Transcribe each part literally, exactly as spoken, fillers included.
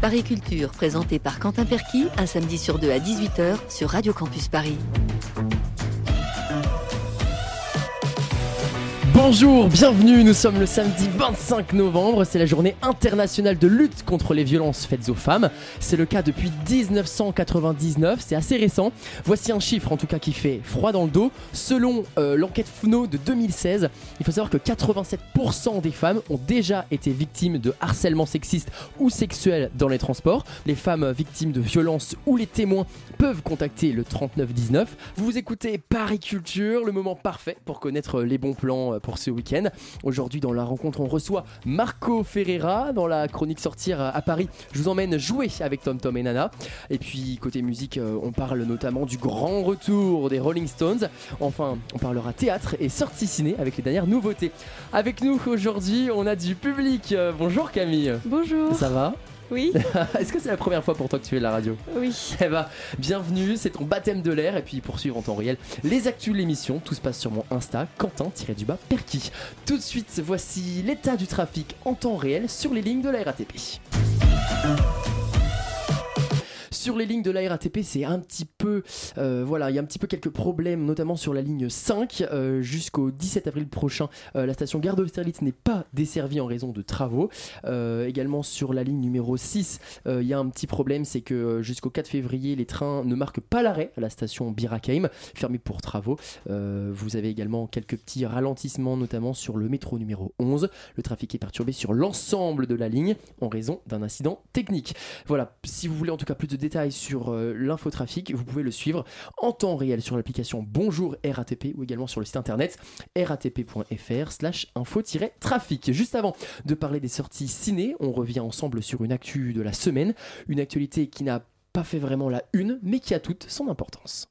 Paris Culture, présenté par Quentin Perquis, un samedi sur deux à dix-huit heures sur Radio Campus Paris. Bonjour, bienvenue, nous sommes le samedi vingt-cinq novembre, c'est la journée internationale de lutte contre les violences faites aux femmes. C'est le cas depuis dix-neuf cent quatre-vingt-dix-neuf, c'est assez récent. Voici un chiffre en tout cas qui fait froid dans le dos. Selon euh, l'enquête F N O de deux mille seize, il faut savoir que quatre-vingt-sept pour cent des femmes ont déjà été victimes de harcèlement sexiste ou sexuel dans les transports. Les femmes victimes de violences ou les témoins peuvent contacter le trente-neuf dix-neuf. Vous écoutez Paris Culture, le moment parfait pour connaître les bons plans pour ce week-end. Aujourd'hui dans la rencontre on reçoit Marco Ferreira. Dans la chronique Sortir à Paris, je vous emmène jouer avec Tom Tom et Nana. Et puis côté musique on parle notamment du grand retour des Rolling Stones. Enfin on parlera théâtre et sorties ciné avec les dernières nouveautés. Avec nous aujourd'hui on a du public. Bonjour Camille. Bonjour. Ça va ? Oui. Est-ce que c'est la première fois pour toi que tu fais de la radio ? Oui. Eh bah, bienvenue, c'est ton baptême de l'air. Et puis pour suivre en temps réel les actus de l'émission, tout se passe sur mon Insta, Quentin-du-bas Perquis. Tout de suite, voici l'état du trafic en temps réel sur les lignes de la R A T P. Sur les lignes de la R A T P, c'est un petit peu, euh, voilà, il y a un petit peu quelques problèmes, notamment sur la ligne cinq. Euh, jusqu'au dix-sept avril prochain, euh, la station Gare d'Austerlitz n'est pas desservie en raison de travaux. Euh, également sur la ligne numéro six, il euh, y a un petit problème, c'est que euh, jusqu'au quatre février, les trains ne marquent pas l'arrêt à la station Bir-Hakeim, fermée pour travaux. Euh, vous avez également quelques petits ralentissements, notamment sur le métro numéro onze. Le trafic est perturbé sur l'ensemble de la ligne en raison d'un incident technique. Voilà, si vous voulez en tout cas plus de détails sur euh, l'infotrafic, vous pouvez le suivre en temps réel sur l'application Bonjour R A T P ou également sur le site internet ratp.fr slash info-trafic. Juste avant de parler des sorties ciné, on revient ensemble sur une actu de la semaine, une actualité qui n'a pas fait vraiment la une, mais qui a toute son importance.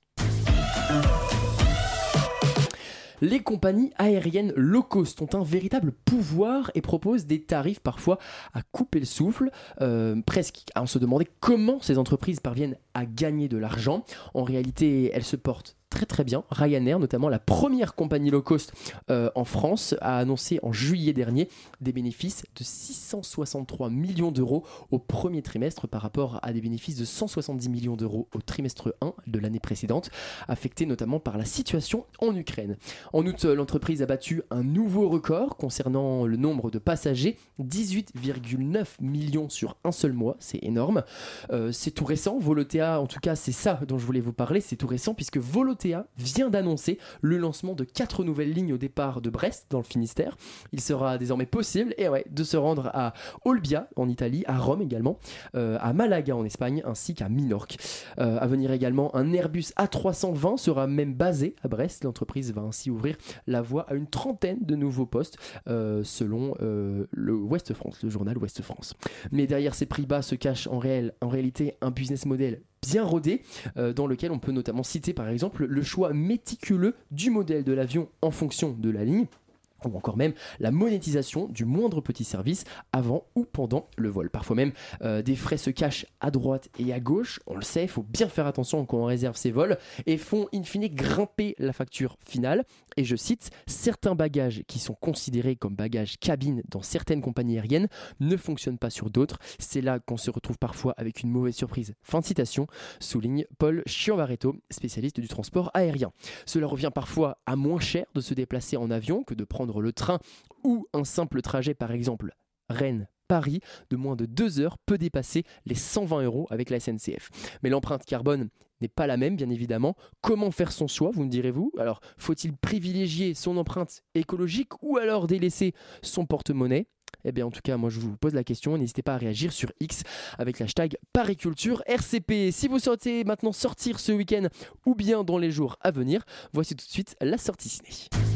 Les compagnies aériennes low cost ont un véritable pouvoir et proposent des tarifs parfois à couper le souffle, euh, presque à se demander comment ces entreprises parviennent à gagner de l'argent. En réalité, elles se portent très très bien. Ryanair, notamment la première compagnie low cost euh, en France, a annoncé en juillet dernier des bénéfices de six cent soixante-trois millions d'euros au premier trimestre par rapport à des bénéfices de cent soixante-dix millions d'euros au trimestre un de l'année précédente, affectés notamment par la situation en Ukraine. En août, l'entreprise a battu un nouveau record concernant le nombre de passagers, dix-huit virgule neuf millions sur un seul mois, c'est énorme. Euh, c'est tout récent, Volotea, en tout cas c'est ça dont je voulais vous parler, c'est tout récent puisque Volotea vient d'annoncer le lancement de quatre nouvelles lignes au départ de Brest dans le Finistère. Il sera désormais possible et ouais, de se rendre à Olbia en Italie, à Rome également, euh, à Malaga en Espagne ainsi qu'à Minorque. Euh, à venir également, un Airbus A trois cent vingt sera même basé à Brest. L'entreprise va ainsi ouvrir la voie à une trentaine de nouveaux postes euh, selon euh, le Ouest France, le journal Ouest France. Mais derrière ces prix bas se cache en, réel, en réalité un business model bien rodé, euh, dans lequel on peut notamment citer par exemple le choix méticuleux du modèle de l'avion en fonction de la ligne, ou encore même la monétisation du moindre petit service avant ou pendant le vol. Parfois même, euh, des frais se cachent à droite et à gauche, on le sait, il faut bien faire attention quand on réserve ses vols, et font in fine grimper la facture finale. Et je cite, certains bagages qui sont considérés comme bagages cabine dans certaines compagnies aériennes ne fonctionnent pas sur d'autres. C'est là qu'on se retrouve parfois avec une mauvaise surprise. Fin de citation, souligne Paul Chianvaretto, spécialiste du transport aérien. Cela revient parfois à moins cher de se déplacer en avion que de prendre le train ou un simple trajet, par exemple Rennes-Paris de moins de deux heures peut dépasser les cent vingt euros avec la S N C F. Mais l'empreinte carbone n'est pas la même, bien évidemment. Comment faire son choix, vous me direz-vous ? Alors, faut-il privilégier son empreinte écologique ou alors délaisser son porte-monnaie ? Eh bien en tout cas moi je vous pose la question, n'hésitez pas à réagir sur X avec l'hashtag Pariculture R C P. Si vous souhaitez maintenant sortir ce week-end ou bien dans les jours à venir, voici tout de suite la sortie ciné.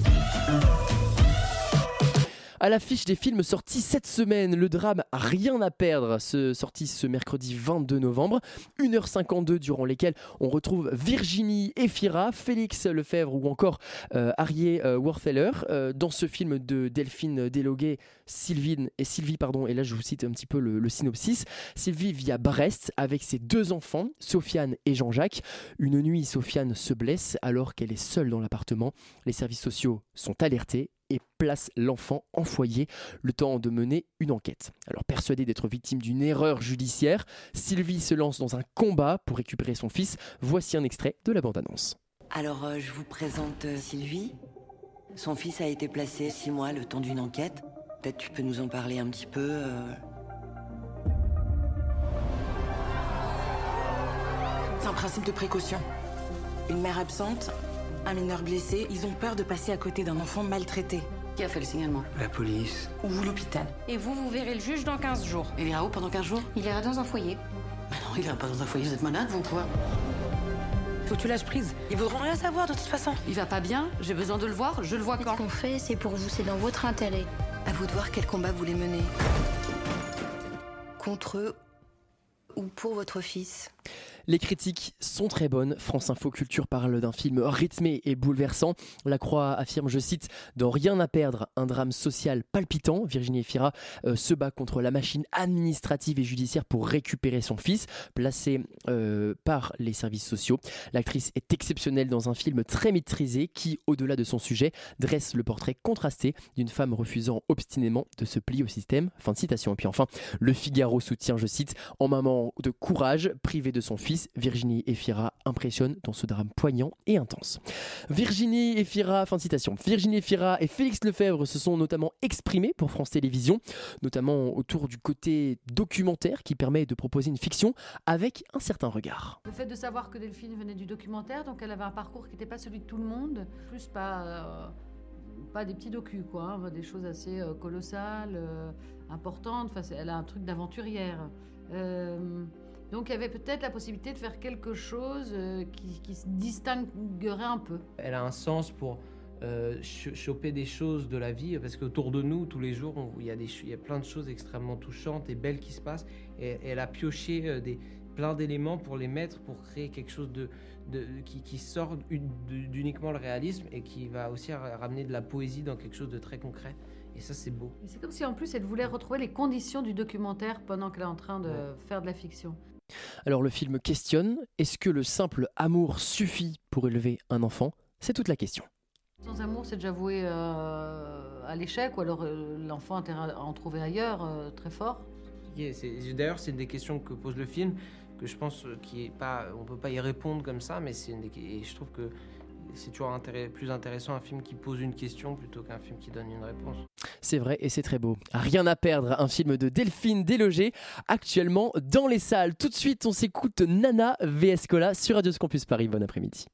À l'affiche des films sortis cette semaine, le drame Rien à perdre, ce, sorti ce mercredi vingt-deux novembre, une heure cinquante-deux durant lesquelles on retrouve Virginie Efira, Félix Lefebvre ou encore euh, Arié euh, Wertheler. Euh, dans ce film de Delphine Deloguet, Sylvine et Sylvie, pardon, et là je vous cite un petit peu le, le synopsis. Sylvie vit à Brest avec ses deux enfants, Sofiane et Jean-Jacques. Une nuit, Sofiane se blesse alors qu'elle est seule dans l'appartement. Les services sociaux sont alertés et place l'enfant en foyer, le temps de mener une enquête. Alors persuadée d'être victime d'une erreur judiciaire, Sylvie se lance dans un combat pour récupérer son fils. Voici un extrait de la bande-annonce. Alors euh, je vous présente euh, Sylvie. Son fils a été placé six mois le temps d'une enquête. Peut-être tu peux nous en parler un petit peu euh... C'est un principe de précaution. Une mère absente, un mineur blessé, ils ont peur de passer à côté d'un enfant maltraité. Qui a fait le signalement? La police. Ou l'hôpital. Et vous, vous verrez le juge dans quinze jours. Il ira où pendant quinze jours? Il ira dans un foyer. Mais non, il ira pas dans un foyer, vous êtes malade, vous ou quoi? Faut que tu lâches prise. Ils voudront rien savoir de toute façon. Il va pas bien, j'ai besoin de le voir, je le vois quand. Ce qu'on fait, c'est pour vous, c'est dans votre intérêt. À vous de voir quel combat vous voulez mener. Contre eux ou pour votre fils. Les critiques sont très bonnes. France Info Culture parle d'un film rythmé et bouleversant. La Croix affirme, je cite, « Dans Rien à perdre, un drame social palpitant. Virginie Efira euh, se bat contre la machine administrative et judiciaire pour récupérer son fils, placé euh, par les services sociaux. L'actrice est exceptionnelle dans un film très maîtrisé qui, au-delà de son sujet, dresse le portrait contrasté d'une femme refusant obstinément de se plier au système. » Fin de citation. Et puis enfin, Le Figaro soutient, je cite, « En maman de courage, privée de son fils, Virginie Efira impressionne dans ce drame poignant et intense. » Virginie Efira, fin de citation. Virginie Efira et Félix Lefebvre se sont notamment exprimés pour France Télévisions, notamment autour du côté documentaire qui permet de proposer une fiction avec un certain regard. Le fait de savoir que Delphine venait du documentaire, donc elle avait un parcours qui n'était pas celui de tout le monde, plus pas, euh, pas des petits docus, quoi, hein, des choses assez euh, colossales, euh, importantes. Enfin, elle a un truc d'aventurière. Euh, Donc il y avait peut-être la possibilité de faire quelque chose euh, qui, qui se distinguerait un peu. Elle a un sens pour euh, ch- choper des choses de la vie, parce qu'autour de nous, tous les jours, il y, y a plein de choses extrêmement touchantes et belles qui se passent. Et, et elle a pioché euh, des, plein d'éléments pour les mettre, pour créer quelque chose de, de, qui, qui sort d'uniquement le réalisme et qui va aussi ramener de la poésie dans quelque chose de très concret. Et ça, c'est beau. Et c'est comme si en plus elle voulait retrouver les conditions du documentaire pendant qu'elle est en train de ouais. faire de la fiction. Alors le film questionne, est-ce que le simple amour suffit pour élever un enfant? C'est toute la question. Sans amour, c'est déjà voué euh, à l'échec, ou alors euh, l'enfant a intérêt à en trouver ailleurs, euh, très fort. Yeah, c'est, d'ailleurs, c'est une des questions que pose le film, que je pense qui est pas, on peut pas y répondre comme ça, mais c'est une des, et je trouve que c'est toujours intéress, plus intéressant un film qui pose une question plutôt qu'un film qui donne une réponse. C'est vrai et c'est très beau. Rien à perdre, un film de Delphine Deslogés, actuellement dans les salles. Tout de suite, on s'écoute Nana V S Cola sur Radio Campus Paris. Bon après-midi.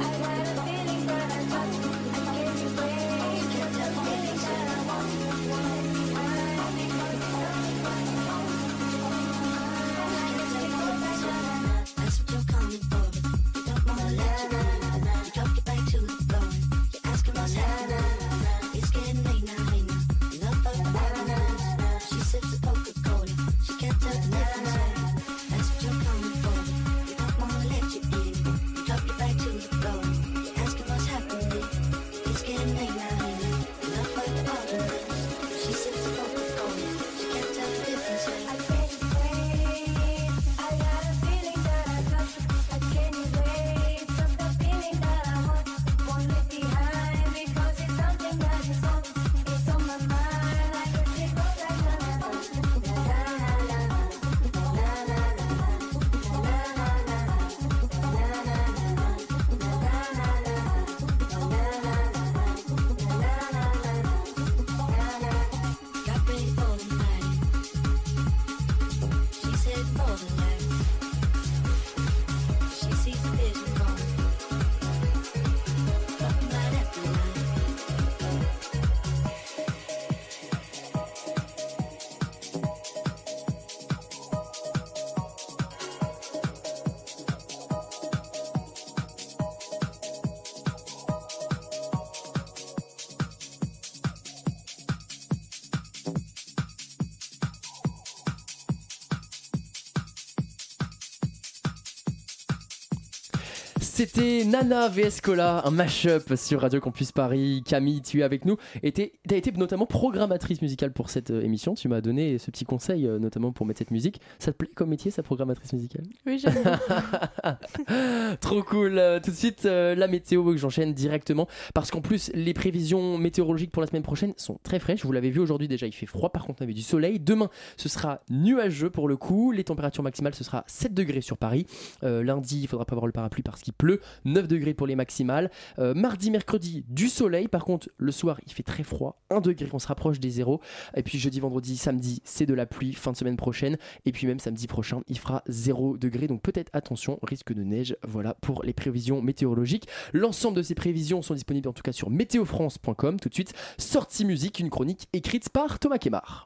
One C'était Nana vs Cola, un mash-up sur Radio Campus Paris. Camille, tu es avec nous et tu as été notamment programmatrice musicale pour cette euh, émission. Tu m'as donné ce petit conseil, euh, notamment pour mettre cette musique. Ça te plaît comme métier, ça, programmatrice musicale? Oui, j'aime bien. Trop cool. Euh, tout de suite, euh, la météo, que j'enchaîne directement. Parce qu'en plus, les prévisions météorologiques pour la semaine prochaine sont très fraîches. Vous l'avez vu aujourd'hui déjà, il fait froid. Par contre, on avait du soleil. Demain, ce sera nuageux pour le coup. Les températures maximales, ce sera sept degrés sur Paris. Euh, lundi, il faudra pas avoir le parapluie parce qu'il pleut. neuf degrés pour les maximales. Euh, mardi, mercredi, du soleil. Par contre, le soir, il fait très froid. un degré, on se rapproche des zéros. Et puis jeudi, vendredi, samedi, c'est de la pluie. Fin de semaine prochaine. Et puis même samedi prochain, il fera zéro degré. Donc peut-être attention, risque de neige. Voilà pour les prévisions météorologiques. L'ensemble de ces prévisions sont disponibles en tout cas sur météo france point com. Tout de suite, sortie musique, une chronique écrite par Thomas Kemar.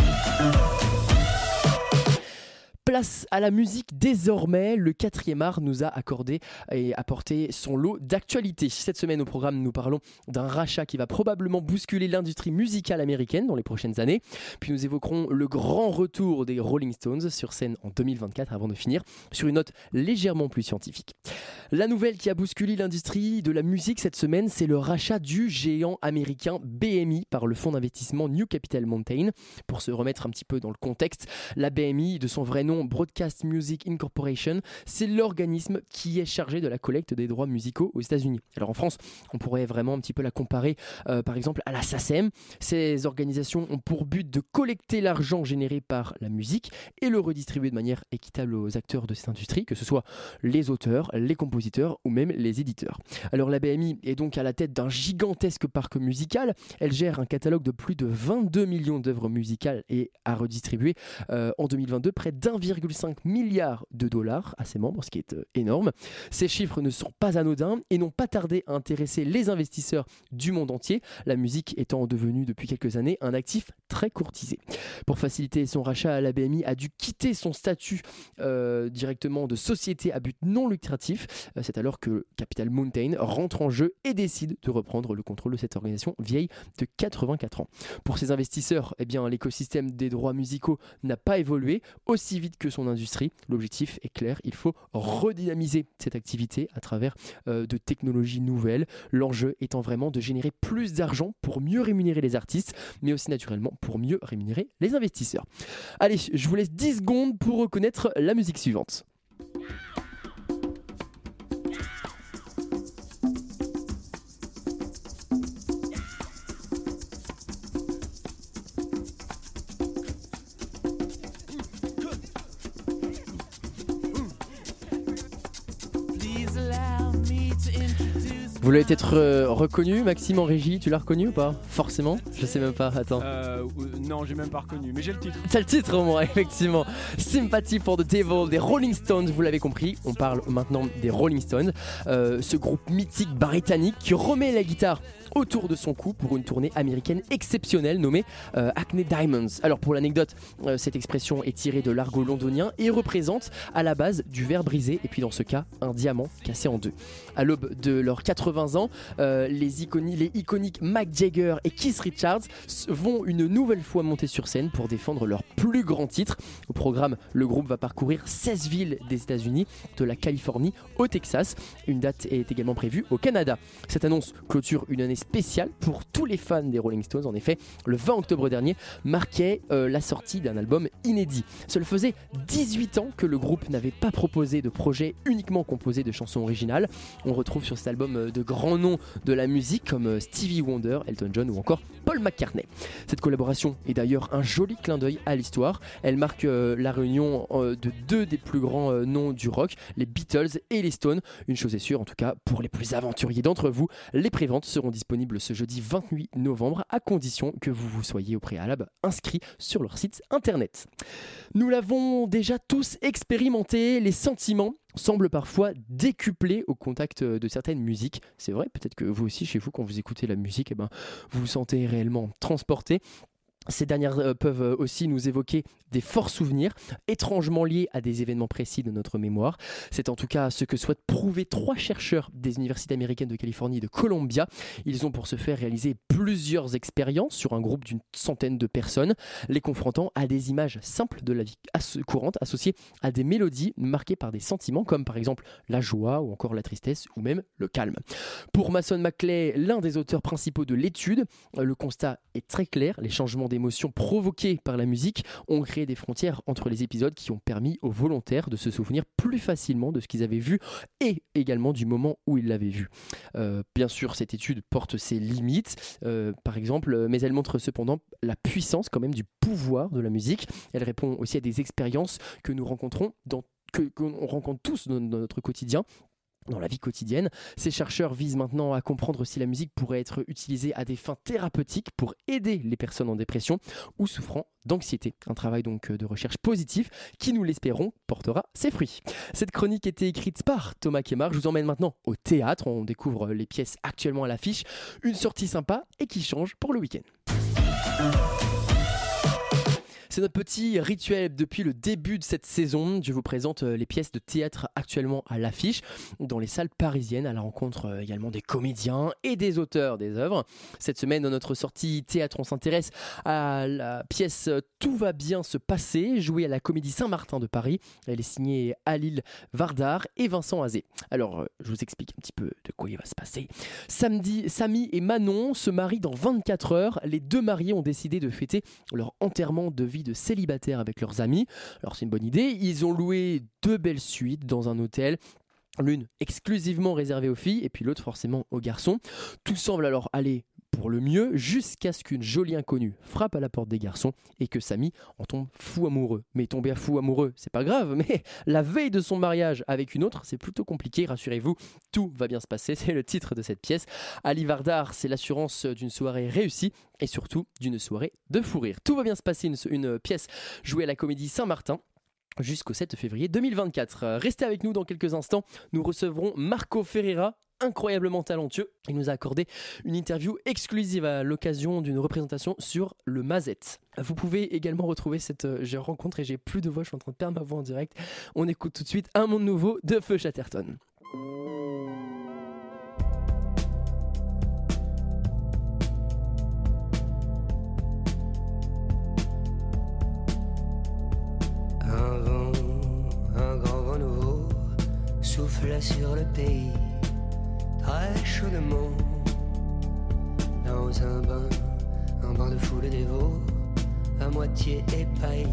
Place à la musique désormais, le quatrième art nous a accordé et apporté son lot d'actualités. Cette semaine au programme, nous parlons d'un rachat qui va probablement bousculer l'industrie musicale américaine dans les prochaines années. Puis nous évoquerons le grand retour des Rolling Stones sur scène en deux mille vingt-quatre avant de finir sur une note légèrement plus scientifique. La nouvelle qui a bousculé l'industrie de la musique cette semaine, c'est le rachat du géant américain B M I par le fonds d'investissement New Capital Mountain. Pour se remettre un petit peu dans le contexte, la B M I, de son vrai nom Broadcast Music Incorporation, c'est l'organisme qui est chargé de la collecte des droits musicaux aux États-Unis. Alors en France, on pourrait vraiment un petit peu la comparer euh, par exemple à la S A C E M. Ces organisations ont pour but de collecter l'argent généré par la musique et le redistribuer de manière équitable aux acteurs de cette industrie, que ce soit les auteurs, les compositeurs ou même les éditeurs. Alors la B M I est donc à la tête d'un gigantesque parc musical. Elle gère un catalogue de plus de vingt-deux millions d'œuvres musicales et a redistribué euh, en deux mille vingt-deux près d'un virgule cinq milliard de dollars à ses membres, ce qui est euh, énorme. Ces chiffres ne sont pas anodins et n'ont pas tardé à intéresser les investisseurs du monde entier, la musique étant devenue depuis quelques années un actif très courtisé. Pour faciliter son rachat, la B M I a dû quitter son statut euh, directement de société à but non lucratif. Euh, c'est alors que Capital Mountain rentre en jeu et décide de reprendre le contrôle de cette organisation vieille de quatre-vingt-quatre ans. Pour ces investisseurs, eh bien, l'écosystème des droits musicaux n'a pas évolué aussi vite que son industrie. L'objectif est clair, il faut redynamiser cette activité à travers euh, de technologies nouvelles. L'enjeu étant vraiment de générer plus d'argent pour mieux rémunérer les artistes, mais aussi naturellement pour mieux rémunérer les investisseurs. Allez, je vous laisse dix secondes pour reconnaître la musique suivante. Vous l'avez peut-être euh, reconnu, Maxime en régie, tu l'as reconnu ou pas? Forcément, je sais même pas, attends. Euh, non, j'ai même pas reconnu, mais j'ai le titre. C'est le titre au moins, effectivement. Sympathy for the Devil des Rolling Stones, vous l'avez compris, on parle maintenant des Rolling Stones, euh, ce groupe mythique britannique qui remet la guitare autour de son cou pour une tournée américaine exceptionnelle nommée euh, Hackney Diamonds. Alors pour l'anecdote, euh, cette expression est tirée de l'argot londonien et représente à la base du verre brisé et puis dans ce cas un diamant cassé en deux. À l'aube de leurs quatre-vingts ans, euh, les, iconi- les iconiques Mick Jagger et Keith Richards vont une nouvelle fois monter sur scène pour défendre leur plus grand titre. Au programme, le groupe va parcourir seize villes des États-Unis, de la Californie au Texas. Une date est également prévue au Canada. Cette annonce clôture une année spécial pour tous les fans des Rolling Stones. En effet, le vingt octobre dernier marquait euh, la sortie d'un album inédit. Cela faisait dix-huit ans que le groupe n'avait pas proposé de projet uniquement composé de chansons originales. On retrouve sur cet album euh, de grands noms de la musique comme euh, Stevie Wonder, Elton John ou encore Paul McCartney. Cette collaboration est d'ailleurs un joli clin d'œil à l'histoire. Elle marque euh, la réunion euh, de deux des plus grands euh, noms du rock, les Beatles et les Stones. Une chose est sûre, en tout cas pour les plus aventuriers d'entre vous, les préventes seront disponibles ce jeudi vingt-huit novembre à condition que vous vous soyez au préalable inscrit sur leur site internet. Nous l'avons déjà tous expérimenté, les sentiments semblent parfois décuplés au contact de certaines musiques. C'est vrai, peut-être que vous aussi chez vous quand vous écoutez la musique, eh ben, vous vous sentez réellement transporté. Ces dernières euh, peuvent aussi nous évoquer des forts souvenirs, étrangement liés à des événements précis de notre mémoire. C'est en tout cas ce que souhaitent prouver trois chercheurs des universités américaines de Californie et de Columbia. Ils ont pour ce faire réalisé plusieurs expériences sur un groupe d'une centaine de personnes, les confrontant à des images simples de la vie as- courante associées à des mélodies marquées par des sentiments comme par exemple la joie ou encore la tristesse ou même le calme. Pour Mason Maclay, l'un des auteurs principaux de l'étude, le constat est très clair, les changements d'émotions provoqués par la musique ont créé des frontières entre les épisodes qui ont permis aux volontaires de se souvenir plus facilement de ce qu'ils avaient vu et également du moment où ils l'avaient vu. Euh, bien sûr, cette étude porte ses limites, euh, par exemple, mais elle montre cependant la puissance quand même du pouvoir de la musique. Elle répond aussi à des expériences que nous rencontrons dans que qu'on rencontre tous dans, dans notre quotidien. Dans la vie quotidienne, ces chercheurs visent maintenant à comprendre si la musique pourrait être utilisée à des fins thérapeutiques pour aider les personnes en dépression ou souffrant d'anxiété. Un travail donc de recherche positif qui, nous l'espérons, portera ses fruits. Cette chronique était écrite par Thomas Kemar. Je vous emmène maintenant au théâtre. On découvre les pièces actuellement à l'affiche. Une sortie sympa et qui change pour le week-end. C'est notre petit rituel depuis le début de cette saison. Je vous présente les pièces de théâtre actuellement à l'affiche dans les salles parisiennes à la rencontre également des comédiens et des auteurs des œuvres. Cette semaine, dans notre sortie théâtre, on s'intéresse à la pièce Tout va bien se passer, jouée à la Comédie Saint-Martin de Paris. Elle est signée Alil Vardar et Vincent Azé. Alors, je vous explique un petit peu de quoi il va se passer. Samedi, Samy et Manon se marient dans vingt-quatre heures. Les deux mariés ont décidé de fêter leur enterrement de vie de célibataires avec leurs amis. Alors c'est une bonne idée, ils ont loué deux belles suites dans un hôtel, l'une exclusivement réservée aux filles et puis l'autre forcément aux garçons. Tout semble alors aller pour le mieux jusqu'à ce qu'une jolie inconnue frappe à la porte des garçons et que Samy en tombe fou amoureux. Mais tomber à fou amoureux, c'est pas grave, mais la veille de son mariage avec une autre, c'est plutôt compliqué, rassurez-vous, tout va bien se passer, c'est le titre de cette pièce. Ali Vardar, c'est l'assurance d'une soirée réussie et surtout d'une soirée de fou rire. Tout va bien se passer, une, une pièce jouée à la Comédie Saint-Martin jusqu'au sept février deux mille vingt-quatre. Restez avec nous dans quelques instants, nous recevrons Marco Ferreira, incroyablement talentueux. Il nous a accordé une interview exclusive à l'occasion d'une représentation sur le Mazette. Vous pouvez également retrouver cette euh, rencontre et j'ai plus de voix, je suis en train de perdre ma voix en direct. On écoute tout de suite Un monde nouveau de Feu Chatterton. Un vent, un grand vent nouveau souffle sur le pays. Très chaudement, dans un bain, un bain de foule dévot, à moitié épaillis.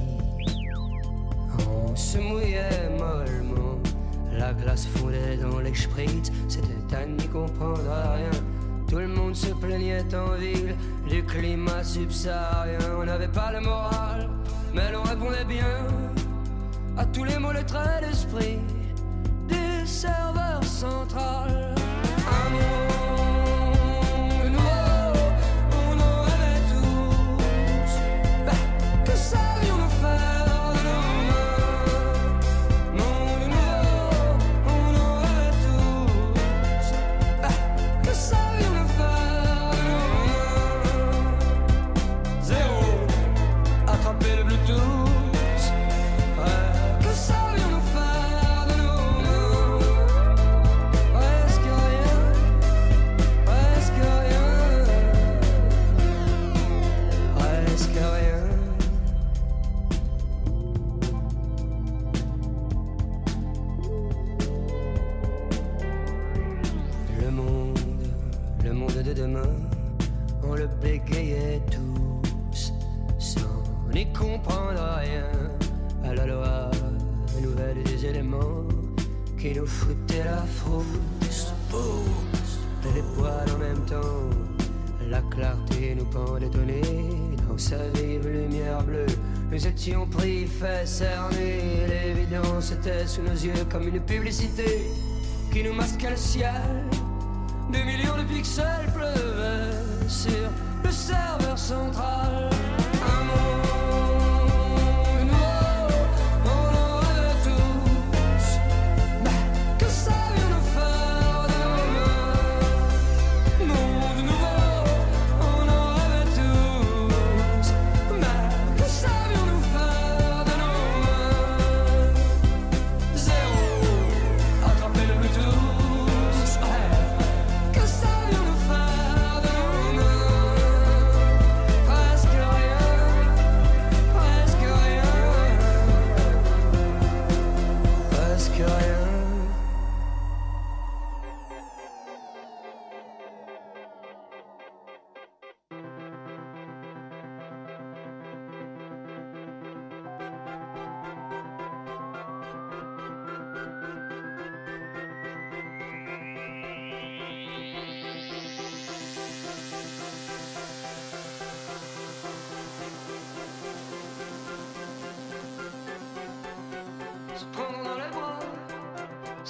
On se mouillait mollement, la glace fondait dans les spritz, c'était à n'y comprendre rien. Tout le monde se plaignait en ville du climat subsaharien. On n'avait pas le moral, mais l'on répondait bien à tous les mots, les traits d'esprit du serveur central. Un monde nouveau, on en rêvait tous. Bah, que savions-nous faire de nos mains? Monde nouveau, on en rêvait tous. Bah, que savions-nous faire de nos mains? Zéro, attraper le Bluetooth. Ouais, que savions-nous faire de nos mains? Presque rien. Presque rien, presque rien. Le monde, le monde de demain, on le bégayait tous, sans n'y comprendre rien à la loi nouvelle des éléments qui nous foutaient la frousse. Les poils en même temps, la clarté nous pendait au nez. Dans sa vive lumière bleue, nous étions pris, fait cerner. L'évidence était sous nos yeux comme une publicité qui nous masquait le ciel. Des millions de pixels pleuvaient sur le serveur central. Un monde nouveau, on en rêvait tous. Bah, que savions-nous faire de nos mains? Monde nouveau, on en rêvait tous.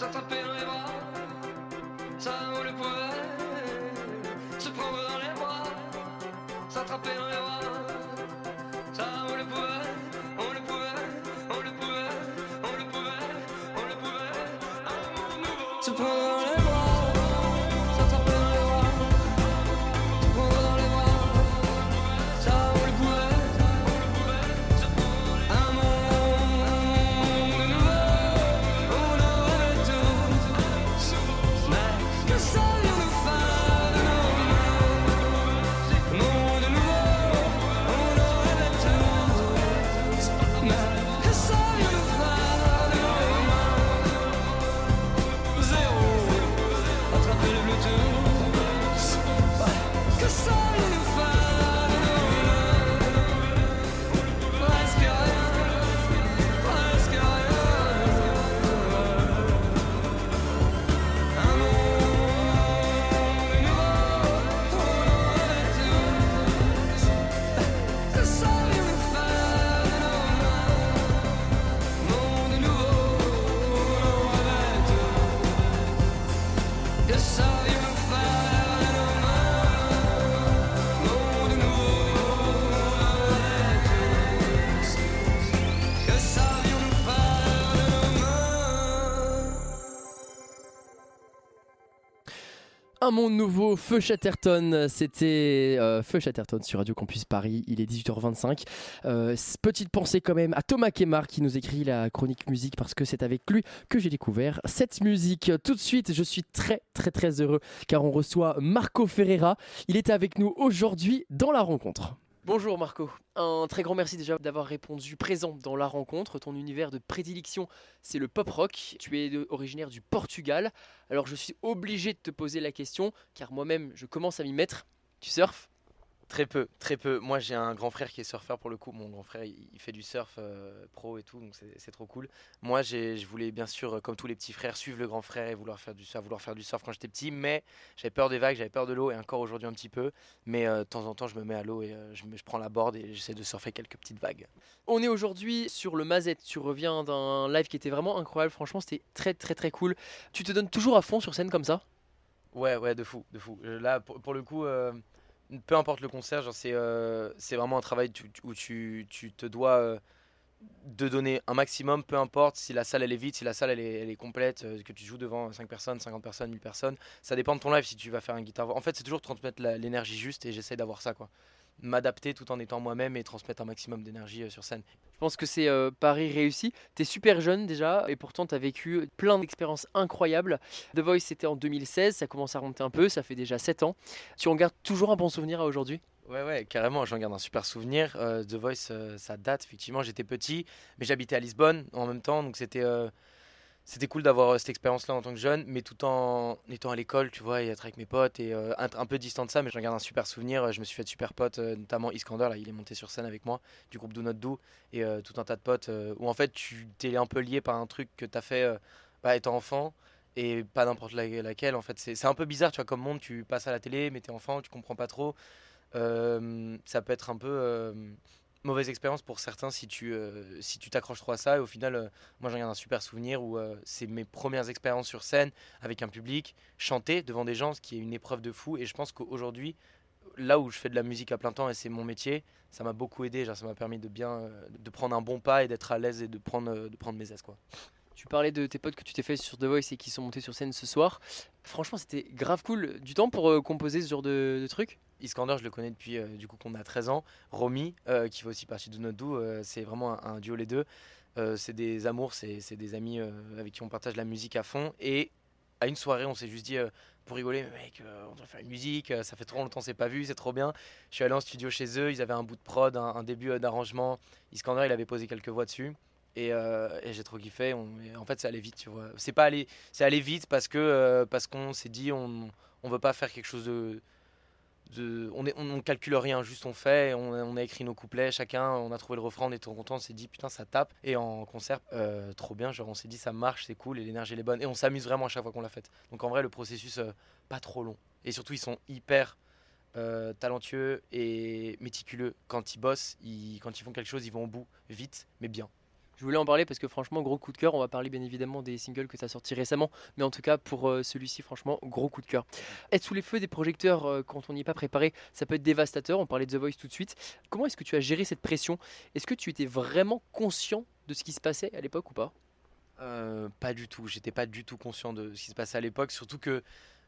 s'attraper dans les bras, ça on le pouvait, se prendre dans les bras, s'attraper dans les bras, ça on le pouvait, on le pouvait, on le pouvait, on le pouvait, on le pouvait, un monde nouveau, se prendre dans les bras, s'attraper dans les bras, se prendre dans les bras, ça on le pouvait, on le pouvait, se prendre un monde nouveau. Que savions-nous faire de nos mains? Monde nouveau, on en rêvait tous. Mais que savions-nous faire de nos mains? Zéro, attraper le Bluetooth. Que savions-nous faire de nos mains? Presque rien, presque rien. Un monde Un monde nouveau, Feu Chatterton, c'était euh, Feu Chatterton sur Radio Campus Paris, il est dix-huit heures vingt-cinq. Euh, petite pensée quand même à Thomas Kemar qui nous écrit la chronique musique parce que c'est avec lui que j'ai découvert cette musique. Tout de suite, je suis très très très heureux car on reçoit Marco Ferreira. Il est avec nous aujourd'hui dans la rencontre. Bonjour Marco, un très grand merci déjà d'avoir répondu présent dans la rencontre. Ton univers de prédilection, c'est le pop rock. Tu es de, originaire du Portugal. Alors je suis obligé de te poser la question, car moi-même je commence à m'y mettre. Tu surfes ? Très peu, très peu. Moi j'ai un grand frère qui est surfeur pour le coup. Mon grand frère il, il fait du surf euh, pro et tout, donc c'est, c'est trop cool. Moi j'ai, je voulais bien sûr, comme tous les petits frères, suivre le grand frère et vouloir faire du surf, vouloir faire du surf quand j'étais petit. Mais j'avais peur des vagues, j'avais peur de l'eau et encore aujourd'hui un petit peu. Mais euh, de temps en temps je me mets à l'eau et euh, je, me, je prends la board et j'essaie de surfer quelques petites vagues. On est aujourd'hui sur le Mazette. Tu reviens d'un live qui était vraiment incroyable. Franchement c'était très très très cool. Tu te donnes toujours à fond sur scène comme ça ? Ouais, ouais, de fou, de fou. Là pour, pour le coup... Euh... Peu importe le concert, genre c'est, euh, c'est vraiment un travail tu, où tu, tu te dois euh, de donner un maximum, peu importe si la salle elle est vide, si la salle elle est, elle est complète, euh, que tu joues devant cinq personnes, cinquante personnes, mille personnes. Ça dépend de ton live si tu vas faire un guitare. En fait, c'est toujours transmettre la, l'énergie juste et j'essaie d'avoir ça, quoi. M'adapter tout en étant moi-même et transmettre un maximum d'énergie euh, sur scène. Je pense que c'est euh, Paris réussi. T'es super jeune déjà et pourtant t'as vécu plein d'expériences incroyables. The Voice c'était en deux mille seize, ça commence à remonter un peu, ça fait déjà sept ans. Tu en gardes toujours un bon souvenir à aujourd'hui ? Ouais, ouais, carrément, j'en garde un super souvenir. Euh, The Voice, euh, ça date, effectivement, j'étais petit, mais j'habitais à Lisbonne en même temps, donc c'était... Euh, C'était cool d'avoir euh, cette expérience-là en tant que jeune, mais tout en étant à l'école, tu vois, et être avec mes potes, et euh, un, un peu distant de ça, mais j'en garde un super souvenir. Je me suis fait de super potes, euh, notamment Iskander, là, il est monté sur scène avec moi, du groupe Do Not Do, et euh, tout un tas de potes, euh, où en fait, tu t'es un peu lié par un truc que t'as fait euh, bah, étant enfant, et pas n'importe la, laquelle, en fait. C'est, c'est un peu bizarre, tu vois, comme monde, tu passes à la télé, mais t'es enfant, tu comprends pas trop. Euh, ça peut être un peu... Euh, mauvaise expérience pour certains si tu euh, si tu t'accroches trop à ça et au final euh, moi j'en garde un super souvenir où euh, c'est mes premières expériences sur scène avec un public, chanter devant des gens, ce qui est une épreuve de fou et je pense qu'aujourd'hui là où je fais de la musique à plein temps et c'est mon métier, ça m'a beaucoup aidé, genre ça m'a permis de bien euh, de prendre un bon pas et d'être à l'aise et de prendre euh, de prendre mes aises quoi. Tu parlais de tes potes que tu t'es fait sur The Voice et qui sont montés sur scène ce soir. Franchement, c'était grave cool. Du temps pour euh, composer ce genre de, de trucs ? Iskander, je le connais depuis euh, du coup qu'on a treize ans. Romy, euh, qui fait aussi partie de Do Not Do, euh, c'est vraiment un, un duo les deux. Euh, c'est des amours, c'est, c'est des amis euh, avec qui on partage la musique à fond. Et à une soirée, on s'est juste dit, euh, pour rigoler, mec, euh, on doit faire une musique, euh, ça fait trop longtemps qu'on s'est pas vu, c'est trop bien. Je suis allé en studio chez eux, ils avaient un bout de prod, un, un début euh, d'arrangement. Iskander, il avait posé quelques voix dessus. Et, euh, et j'ai trop kiffé. On, en fait, c'est allé vite, tu vois. C'est pas allé, c'est allé vite parce que euh, parce qu'on s'est dit on on veut pas faire quelque chose de, de on est, on, on calcule rien, juste on fait. On, on a écrit nos couplets, chacun. On a trouvé le refrain, on était content. On s'est dit putain ça tape. Et en concert, euh, trop bien. Genre on s'est dit ça marche, c'est cool et l'énergie elle est bonne. Et on s'amuse vraiment à chaque fois qu'on l'a fait. Donc en vrai le processus euh, pas trop long. Et surtout ils sont hyper euh, talentueux et méticuleux quand ils bossent. Ils, quand ils font quelque chose, ils vont au bout vite, mais bien. Je voulais en parler parce que franchement, gros coup de cœur. On va parler bien évidemment des singles que tu as sortis récemment, mais en tout cas pour euh, celui-ci, franchement, gros coup de cœur. Être sous les feux des projecteurs euh, quand on n'y est pas préparé, ça peut être dévastateur. On parlait de The Voice tout de suite. Comment est-ce que tu as géré cette pression? Est-ce que tu étais vraiment conscient de ce qui se passait à l'époque ou pas? Euh, Pas du tout, j'étais pas du tout conscient de ce qui se passait à l'époque, surtout que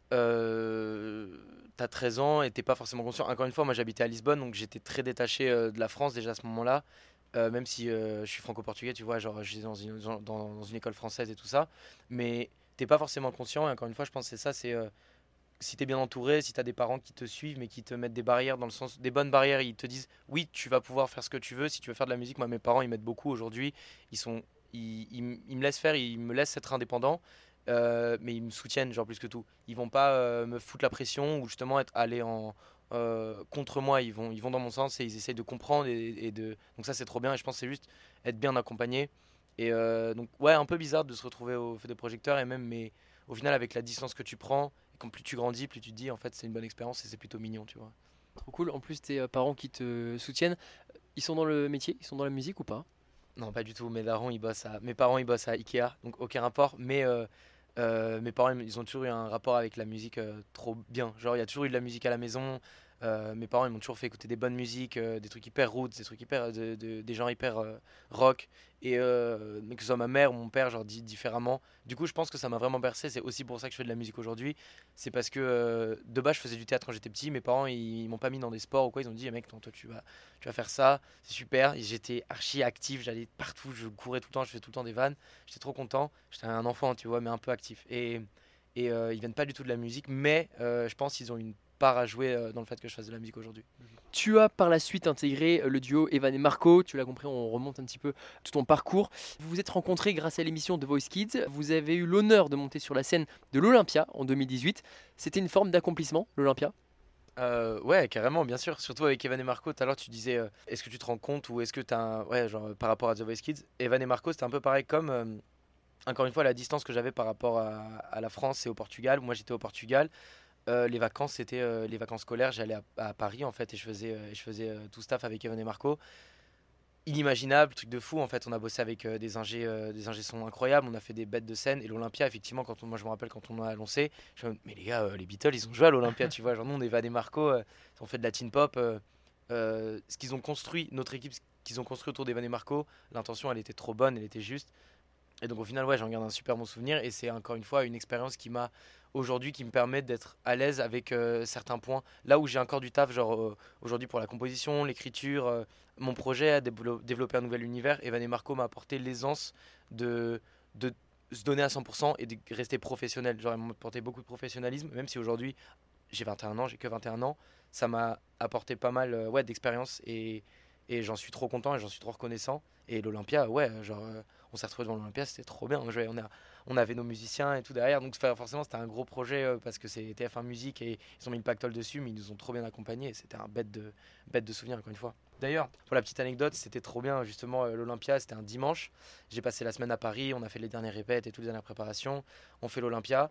euh, t'as treize ans et t'es pas forcément conscient. Encore une fois, moi j'habitais à Lisbonne, donc j'étais très détaché euh, de la France déjà à ce moment-là. Euh, même si euh, je suis franco-portugais, tu vois, genre j'étais dans une, dans, dans une école française et tout ça, mais t'es pas forcément conscient. Et encore une fois, je pense que c'est ça, c'est euh, si t'es bien entouré, si t'as des parents qui te suivent, mais qui te mettent des barrières dans le sens, des bonnes barrières, ils te disent oui, tu vas pouvoir faire ce que tu veux. Si tu veux faire de la musique, moi mes parents ils m'aident beaucoup aujourd'hui, ils sont, ils, ils, m- ils me laissent faire, ils me laissent être indépendant. Euh, mais ils me soutiennent genre plus que tout. Ils vont pas euh, me foutre la pression ou justement être aller en euh, contre moi. Ils vont ils vont dans mon sens et ils essayent de comprendre et, et de donc ça c'est trop bien. Et je pense que c'est juste être bien accompagné. Et euh, donc ouais, un peu bizarre de se retrouver au feu des projecteurs et même, mais au final avec la distance que tu prends, et quand plus tu grandis, plus tu te dis en fait c'est une bonne expérience et c'est plutôt mignon, tu vois. Trop cool. En plus, tes euh, parents qui te soutiennent, ils sont dans le métier, ils sont dans la musique ou pas? Non, pas du tout. Mes darons, ils bossent à... Mes parents, ils bossent à Ikea, donc aucun rapport. Mais euh, euh, mes parents, ils ont toujours eu un rapport avec la musique euh, trop bien. Genre, il y a toujours eu de la musique à la maison. Euh, mes parents, ils m'ont toujours fait écouter des bonnes musiques, euh, des trucs hyper roots, des trucs hyper, de, de- des gens hyper euh, rock. Et euh, mais que ce soit ma mère ou mon père, genre dit différemment. Du coup, je pense que ça m'a vraiment bercé. C'est aussi pour ça que je fais de la musique aujourd'hui. C'est parce que euh, de base, je faisais du théâtre quand j'étais petit. Mes parents, ils, ils m'ont pas mis dans des sports ou quoi. Ils ont dit, eh mec, non, toi, tu vas, tu vas faire ça. C'est super. Et j'étais archi actif. J'allais partout. Je courais tout le temps. Je faisais tout le temps des vannes. J'étais trop content. J'étais un enfant, tu vois, mais un peu actif. Et, et euh, ils viennent pas du tout de la musique. Mais euh, je pense qu'ils ont une part à jouer euh, dans le fait que je fasse de la musique aujourd'hui. Tu as par la suite intégré euh, le duo Evan et Marco. Tu l'as compris, on remonte un petit peu tout ton parcours. Vous vous êtes rencontrés grâce à l'émission The Voice Kids. Vous avez eu l'honneur de monter sur la scène de l'Olympia en deux mille dix-huit. C'était une forme d'accomplissement, l'Olympia? Euh, ouais, carrément, bien sûr. Surtout avec Evan et Marco, tout à l'heure tu disais euh, est-ce que tu te rends compte ou est-ce que tu as un... Ouais, genre euh, par rapport à The Voice Kids, Evan et Marco c'était un peu pareil comme, euh, encore une fois, la distance que j'avais par rapport à, à la France et au Portugal. Moi j'étais au Portugal. Euh, les vacances, c'était euh, les vacances scolaires. J'allais à, à Paris en fait et je faisais, euh, je faisais euh, tout staff avec Evan et Marco. Inimaginable, truc de fou. En fait, on a bossé avec euh, des ingés, euh, des ingés sons incroyables. On a fait des bêtes de scène et l'Olympia, effectivement, quand on, moi je me rappelle quand on a lancé, je me dis, mais les gars, euh, les Beatles, ils ont joué à l'Olympia, tu vois. Genre nous, on est Evan et Marco, euh, on fait de la teen pop. euh, euh, ce qu'ils ont construit, notre équipe, ce qu'ils ont construit autour d'Evan et Marco, l'intention, elle était trop bonne, elle était juste. Et donc au final, ouais, j'en garde un super bon souvenir et c'est encore une fois une expérience qui m'a aujourd'hui qui me permet d'être à l'aise avec euh, certains points. Là où j'ai encore du taf, genre euh, aujourd'hui pour la composition, l'écriture, euh, mon projet à dévelop- développer un nouvel univers, Evan et Marco m'a apporté l'aisance de, de se donner à cent pour cent et de rester professionnel. Genre, ils m'ont apporté beaucoup de professionnalisme, même si aujourd'hui j'ai vingt et un ans, j'ai que vingt et un ans, ça m'a apporté pas mal euh, ouais, d'expérience et, et j'en suis trop content et j'en suis trop reconnaissant. Et l'Olympia, ouais, genre, euh, on s'est retrouvés devant l'Olympia, c'était trop bien. On, jouait, on, a, on avait nos musiciens et tout derrière, donc enfin, forcément c'était un gros projet euh, parce que c'est T F un Musique et ils ont mis le pactole dessus, mais ils nous ont trop bien accompagnés et c'était un bête de, bête de souvenir encore une fois. D'ailleurs, pour la petite anecdote, c'était trop bien justement euh, l'Olympia, c'était un dimanche. J'ai passé la semaine à Paris, on a fait les dernières répètes et toutes les dernières préparations. On fait l'Olympia.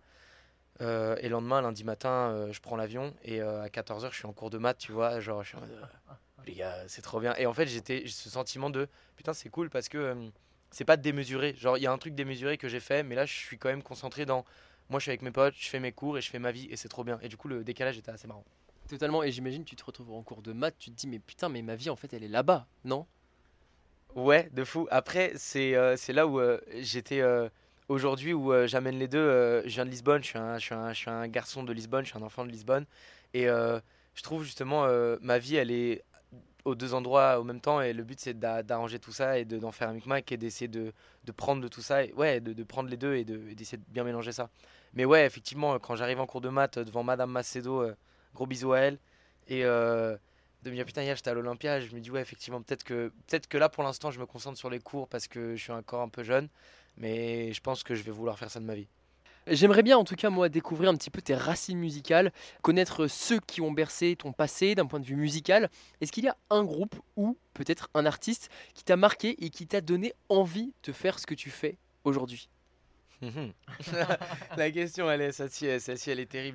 Euh, et le lendemain, lundi matin, euh, je prends l'avion et euh, à quatorze heures, je suis en cours de maths, tu vois. Genre, je suis en mode, euh, les gars, c'est trop bien. Et en fait, j'étais j'ai ce sentiment de putain, c'est cool parce que euh, c'est pas démesuré. Genre, il y a un truc démesuré que j'ai fait, mais là, je suis quand même concentré dans. Moi, je suis avec mes potes, je fais mes cours et je fais ma vie et c'est trop bien. Et du coup, le décalage était assez marrant. Totalement, et j'imagine tu te retrouves en cours de maths, tu te dis mais putain, mais ma vie en fait elle est là-bas, non? Ouais, de fou. Après, c'est euh, c'est là où euh, j'étais euh, aujourd'hui, où euh, j'amène les deux. Euh, je viens de Lisbonne, je suis, un, je, suis un, je suis un garçon de Lisbonne, je suis un enfant de Lisbonne. Et euh, je trouve justement, euh, ma vie, elle est aux deux endroits au même temps. Et le but, c'est d'a- d'arranger tout ça et de- d'en faire un micmac et d'essayer de, de prendre de tout ça. Et, ouais, de, de prendre les deux et de- et d'essayer de bien mélanger ça. Mais ouais, effectivement, quand j'arrive en cours de maths euh, devant Madame Macedo, euh, gros bisous à elle. Et. Euh, de me dire putain hier j'étais à l'Olympia, je me dis ouais effectivement peut-être que peut-être que là pour l'instant je me concentre sur les cours parce que je suis encore un peu jeune, mais je pense que je vais vouloir faire ça de ma vie. J'aimerais bien en tout cas moi découvrir un petit peu tes racines musicales, connaître ceux qui ont bercé ton passé d'un point de vue musical. Est-ce qu'il y a un groupe ou peut-être un artiste qui t'a marqué et qui t'a donné envie de faire ce que tu fais aujourd'hui? La question elle est celle-ci, celle-ci elle est terrible.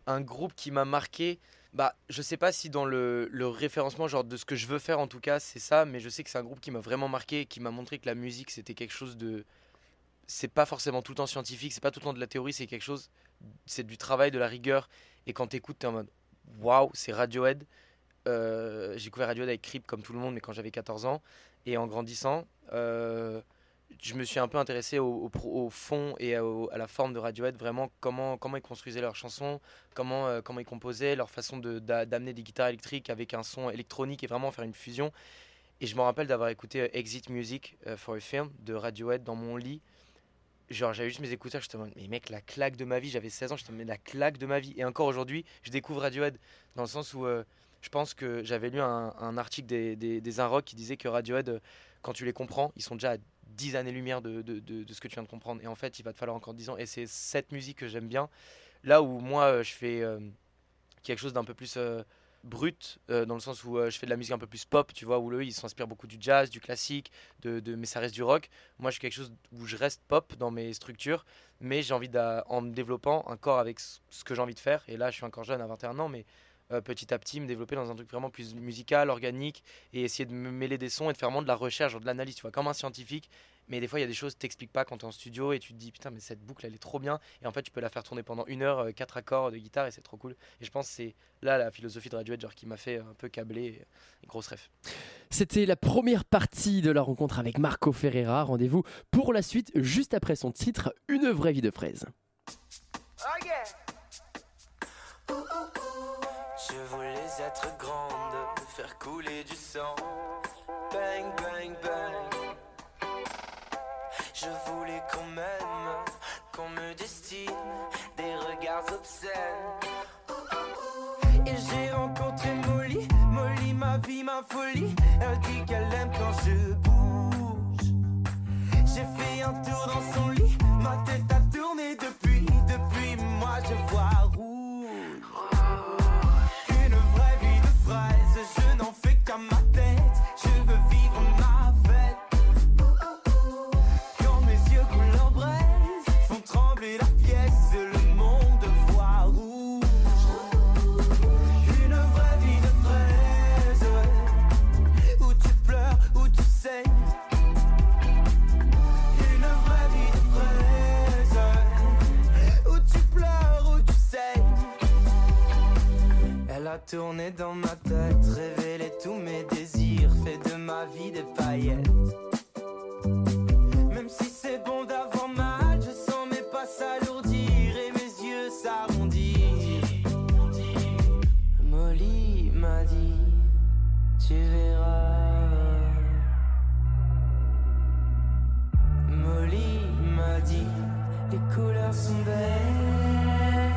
Un groupe qui m'a marqué, bah, je sais pas si dans le, le référencement genre de ce que je veux faire en tout cas c'est ça, mais je sais que c'est un groupe qui m'a vraiment marqué et qui m'a montré que la musique c'était quelque chose de... C'est pas forcément tout le temps scientifique, c'est pas tout le temps de la théorie, c'est quelque chose... C'est du travail, de la rigueur. Et quand t'écoutes, t'es en mode waouh, c'est Radiohead. Euh, j'ai découvert Radiohead avec Creep comme tout le monde, mais quand j'avais quatorze ans. Et en grandissant, euh, je me suis un peu intéressé au, au, au fond et à, au, à la forme de Radiohead, vraiment comment, comment ils construisaient leurs chansons, comment, euh, comment ils composaient, leur façon de, d'a, d'amener des guitares électriques avec un son électronique et vraiment faire une fusion. Et je me rappelle d'avoir écouté Exit Music uh, for a Film de Radiohead dans mon lit. Genre j'avais juste mes écouteurs, j'étais en mode mais mec, la claque de ma vie, j'avais seize ans, j'étais en mode mais la claque de ma vie. Et encore aujourd'hui, je découvre Radiohead dans le sens où euh, je pense que j'avais lu un, un article des, des, des Inrock qui disait que Radiohead, euh, quand tu les comprends, ils sont déjà à dix années-lumière de, de, de, de ce que tu viens de comprendre. Et en fait, il va te falloir encore dix ans. Et c'est cette musique que j'aime bien. Là où moi, euh, je fais euh, quelque chose d'un peu plus... Euh, brut euh, dans le sens où euh, je fais de la musique un peu plus pop, tu vois, où eux ils s'inspirent beaucoup du jazz, du classique, de, de, mais ça reste du rock. Moi je suis quelque chose où je reste pop dans mes structures, mais j'ai envie en me développant un corps avec ce que j'ai envie de faire. Et là je suis encore jeune à vingt et un ans, mais euh, petit à petit me développer dans un truc vraiment plus musical, organique, et essayer de me mêler des sons et de faire vraiment de la recherche, genre de l'analyse, tu vois, comme un scientifique. Mais des fois il y a des choses que t'expliques pas quand t'es en studio et tu te dis putain mais cette boucle elle est trop bien, et en fait tu peux la faire tourner pendant une heure, euh, quatre accords de guitare, et c'est trop cool. Et je pense que c'est là la philosophie de Radiohead genre qui m'a fait un peu câbler, et, et grosse ref. C'était la première partie de la rencontre avec Marco Ferreira. Rendez-vous pour la suite juste après son titre Une vraie vie de fraise. Oh yeah. Je voulais être grande, faire couler du sang. Bang, bang, bang. Je voulais qu'on m'aime, qu'on me destine des regards obscènes. Et j'ai rencontré Molly, Molly ma vie, ma folie. Elle dit qu'elle aime quand je bouge. J'ai fait un tour dans son lit, ma tête a tourné depuis, depuis moi je vois rouge. Une vraie vie de fraise, je n'en fais qu'à ma tête. Je veux vivre ma fête. Quand mes yeux coulent en braise, font trembler la pièce, le monde voit rouge. Une vraie vie de fraise, où tu pleures, où tu saignes. Une vraie vie de fraise, où tu pleures, où tu saignes. Elle a tourné dans ma tête, révélé tous mes désirs, fait de ma vie des paillettes. Même si c'est bon d'avoir mal, je sens mes pas s'alourdir et mes yeux s'arrondir. Molly m'a dit, tu verras. Molly m'a dit, les couleurs sont belles.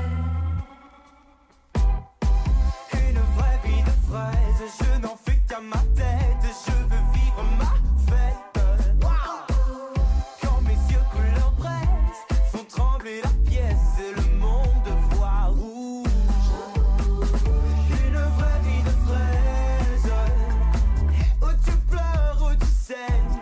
Une vraie vie de fraise, je n'en fais qu'à ma tête. Je veux vivre ma fête. Quand mes yeux coulent en braise, font trembler la pièce, le monde voit rouge. Une vraie vie de fraise, où tu pleures, où tu saignes.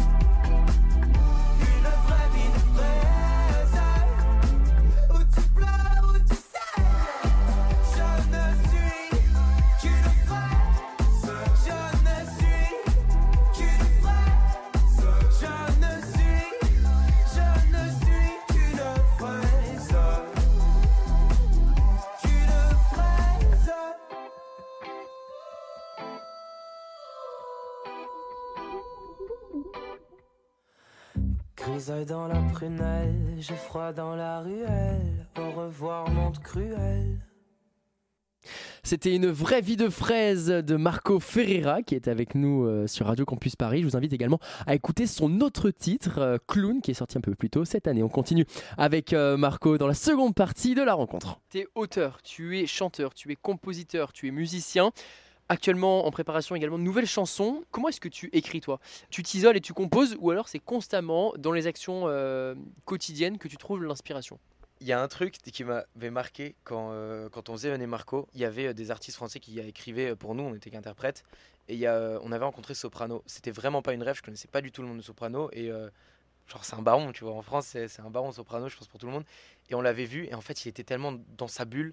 Une vraie vie de fraise, où tu pleures, où tu saignes. Je ne suis qu'une fraise, je ne suis qu'une fraise. Je ne suis, je ne suis qu'une fraise, qu'une fraise. Grisaille dans la prunelle, j'ai froid dans la ruelle. Au revoir monde cruel. C'était Une vraie vie de fraise de Marco Ferreira qui est avec nous euh, sur Radio Campus Paris. Je vous invite également à écouter son autre titre, euh, Clown, qui est sorti un peu plus tôt cette année. On continue avec euh, Marco dans la seconde partie de la rencontre. Tu es auteur, tu es chanteur, tu es compositeur, tu es musicien. Actuellement en préparation également de nouvelles chansons. Comment est-ce que tu écris toi ? Tu t'isoles et tu composes, ou alors c'est constamment dans les actions euh, quotidiennes que tu trouves l'inspiration ? Il y a un truc qui m'avait marqué quand, euh, quand on faisait René Marco. Il y avait euh, des artistes français qui écrivaient pour nous, on n'était qu'interprètes. Et il y a, euh, on avait rencontré Soprano. C'était vraiment pas une rêve, je connaissais pas du tout le monde de Soprano. Et euh, genre, c'est un baron, tu vois. En France, c'est, c'est un baron Soprano, je pense, pour tout le monde. Et on l'avait vu, et en fait, il était tellement dans sa bulle.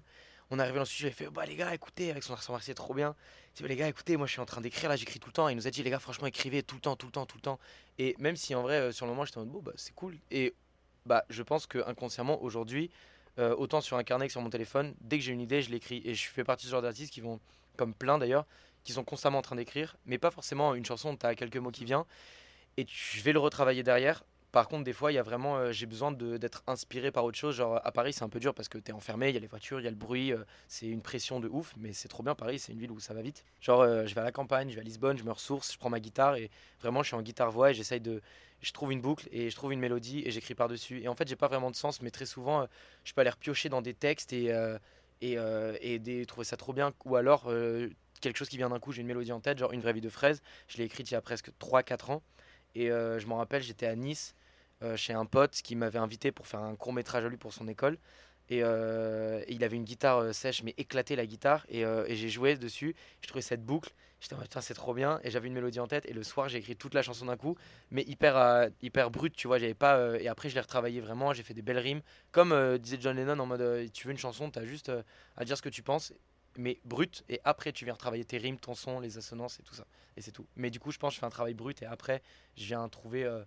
On est arrivé dans le studio, il fait bah les gars écoutez, avec son accent marseillais trop bien. Il dit bah, les gars écoutez, moi je suis en train d'écrire là, j'écris tout le temps. Et il nous a dit les gars franchement écrivez tout le temps, tout le temps, tout le temps. Et même si en vrai euh, sur le moment j'étais en mode bon bah c'est cool. Et bah je pense que inconsciemment aujourd'hui, euh, autant sur un carnet que sur mon téléphone, dès que j'ai une idée je l'écris. Et je fais partie de ce genre d'artistes qui vont, comme plein d'ailleurs, qui sont constamment en train d'écrire, mais pas forcément une chanson, t'as quelques mots qui viennent et tu, je vais le retravailler derrière. Par contre, des fois, il y a vraiment, euh, j'ai besoin de, d'être inspiré par autre chose. Genre à Paris, c'est un peu dur parce que t'es enfermé, il y a les voitures, il y a le bruit, euh, c'est une pression de ouf, mais c'est trop bien. Paris, c'est une ville où ça va vite. Genre, euh, je vais à la campagne, je vais à Lisbonne, je me ressource, je prends ma guitare et vraiment, je suis en guitare-voix et j'essaye de, je trouve une boucle et je trouve une mélodie et j'écris par-dessus. Et en fait, j'ai pas vraiment de sens, mais très souvent, euh, je peux aller repiocher dans des textes et euh, et, euh, et des, trouver ça trop bien. Ou alors euh, quelque chose qui vient d'un coup, j'ai une mélodie en tête, genre Une vraie vie de fraise. Je l'ai écrite il y a presque trois quatre ans et euh, je m'en rappelle, j'étais à Nice. Euh, chez un pote qui m'avait invité pour faire un court métrage à lui pour son école et, euh, et il avait une guitare euh, sèche mais éclatée la guitare et, euh, et j'ai joué dessus, je trouvais cette boucle, j'étais en mode putain c'est trop bien et j'avais une mélodie en tête et le soir j'ai écrit toute la chanson d'un coup mais hyper, euh, hyper brute tu vois, j'avais pas euh, et après je l'ai retravaillé vraiment, j'ai fait des belles rimes comme euh, disait John Lennon en mode euh, tu veux une chanson, t'as juste euh, à dire ce que tu penses mais brut et après tu viens retravailler tes rimes, ton son, les assonances et tout ça et c'est tout, mais du coup je pense que je fais un travail brut et après je viens trouver euh,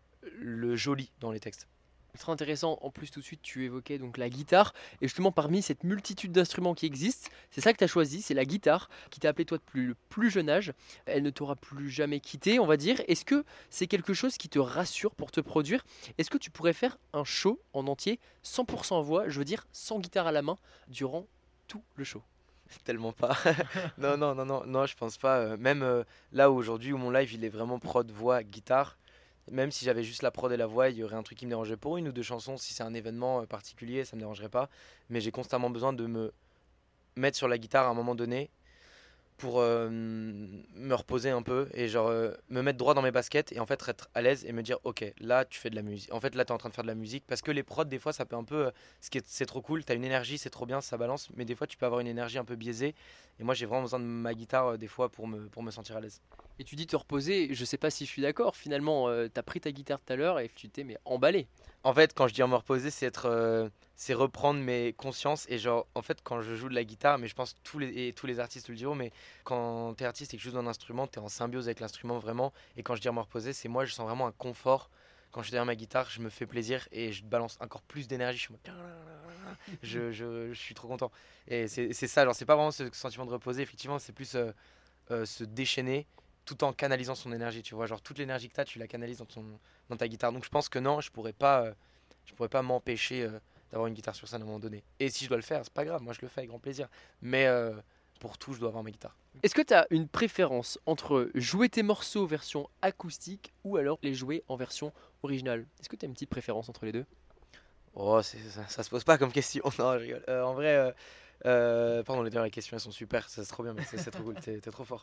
le joli dans les textes. Très intéressant, en plus tout de suite tu évoquais donc la guitare et justement parmi cette multitude d'instruments qui existent, c'est ça que tu as choisi, c'est la guitare qui t'a appelé toi depuis le plus jeune âge, elle ne t'aura plus jamais quitté on va dire. Est-ce que c'est quelque chose qui te rassure pour te produire? Est-ce que tu pourrais faire un show en entier cent pour cent voix, je veux dire sans guitare à la main durant tout le show? Tellement pas. non, non, non, non, non, je pense pas. Euh, même euh, là aujourd'hui où mon live il est vraiment prod voix guitare. Même si j'avais juste la prod et la voix, il y aurait un truc qui me dérangeait pour une ou deux chansons. Si c'est un événement particulier, ça me dérangerait pas. Mais j'ai constamment besoin de me mettre sur la guitare à un moment donné pour euh, me reposer un peu et genre euh, me mettre droit dans mes baskets et en fait être à l'aise et me dire ok là tu fais de la musique, en fait là tu es en train de faire de la musique parce que les prods des fois ça peut un peu euh, ce qui est, c'est trop cool, tu as une énergie, c'est trop bien, ça balance, mais des fois tu peux avoir une énergie un peu biaisée et moi j'ai vraiment besoin de ma guitare euh, des fois pour me, pour me sentir à l'aise. Et tu dis te reposer, je sais pas si je suis d'accord, finalement euh, t'as pris ta guitare tout à l'heure et tu t'es mais emballé. En fait, quand je dis en me reposer, c'est être, euh, c'est reprendre mes consciences et genre, en fait, quand je joue de la guitare, mais je pense que tous les et tous les artistes le diront, mais quand t'es artiste et que tu joues d'un instrument, t'es en symbiose avec l'instrument vraiment. Et quand je dis en me reposer, c'est moi, je sens vraiment un confort. Quand je suis derrière ma guitare, je me fais plaisir et je balance encore plus d'énergie. Je suis, en mode... je, je, je suis trop content. Et c'est, c'est ça, genre, c'est pas vraiment ce sentiment de reposer. Effectivement, c'est plus euh, euh, se déchaîner tout en canalisant son énergie, tu vois, genre toute l'énergie que tu as, tu la canalises dans, ton, dans ta guitare. Donc je pense que non, je pourrais pas, euh, je pourrais pas m'empêcher euh, d'avoir une guitare sur scène à un moment donné. Et si je dois le faire, c'est pas grave, moi je le fais avec grand plaisir. Mais euh, pour tout, je dois avoir ma guitare. Est-ce que tu as une préférence entre jouer tes morceaux version acoustique ou alors les jouer en version originale? Est-ce que tu as une petite préférence entre les deux? Oh, c'est, ça, ça se pose pas comme question. Non, je rigole. Euh, en vrai, euh, euh, pardon, les deux les questions elles sont super, ça, c'est trop bien, mais c'est, c'est trop cool, t'es, t'es trop fort.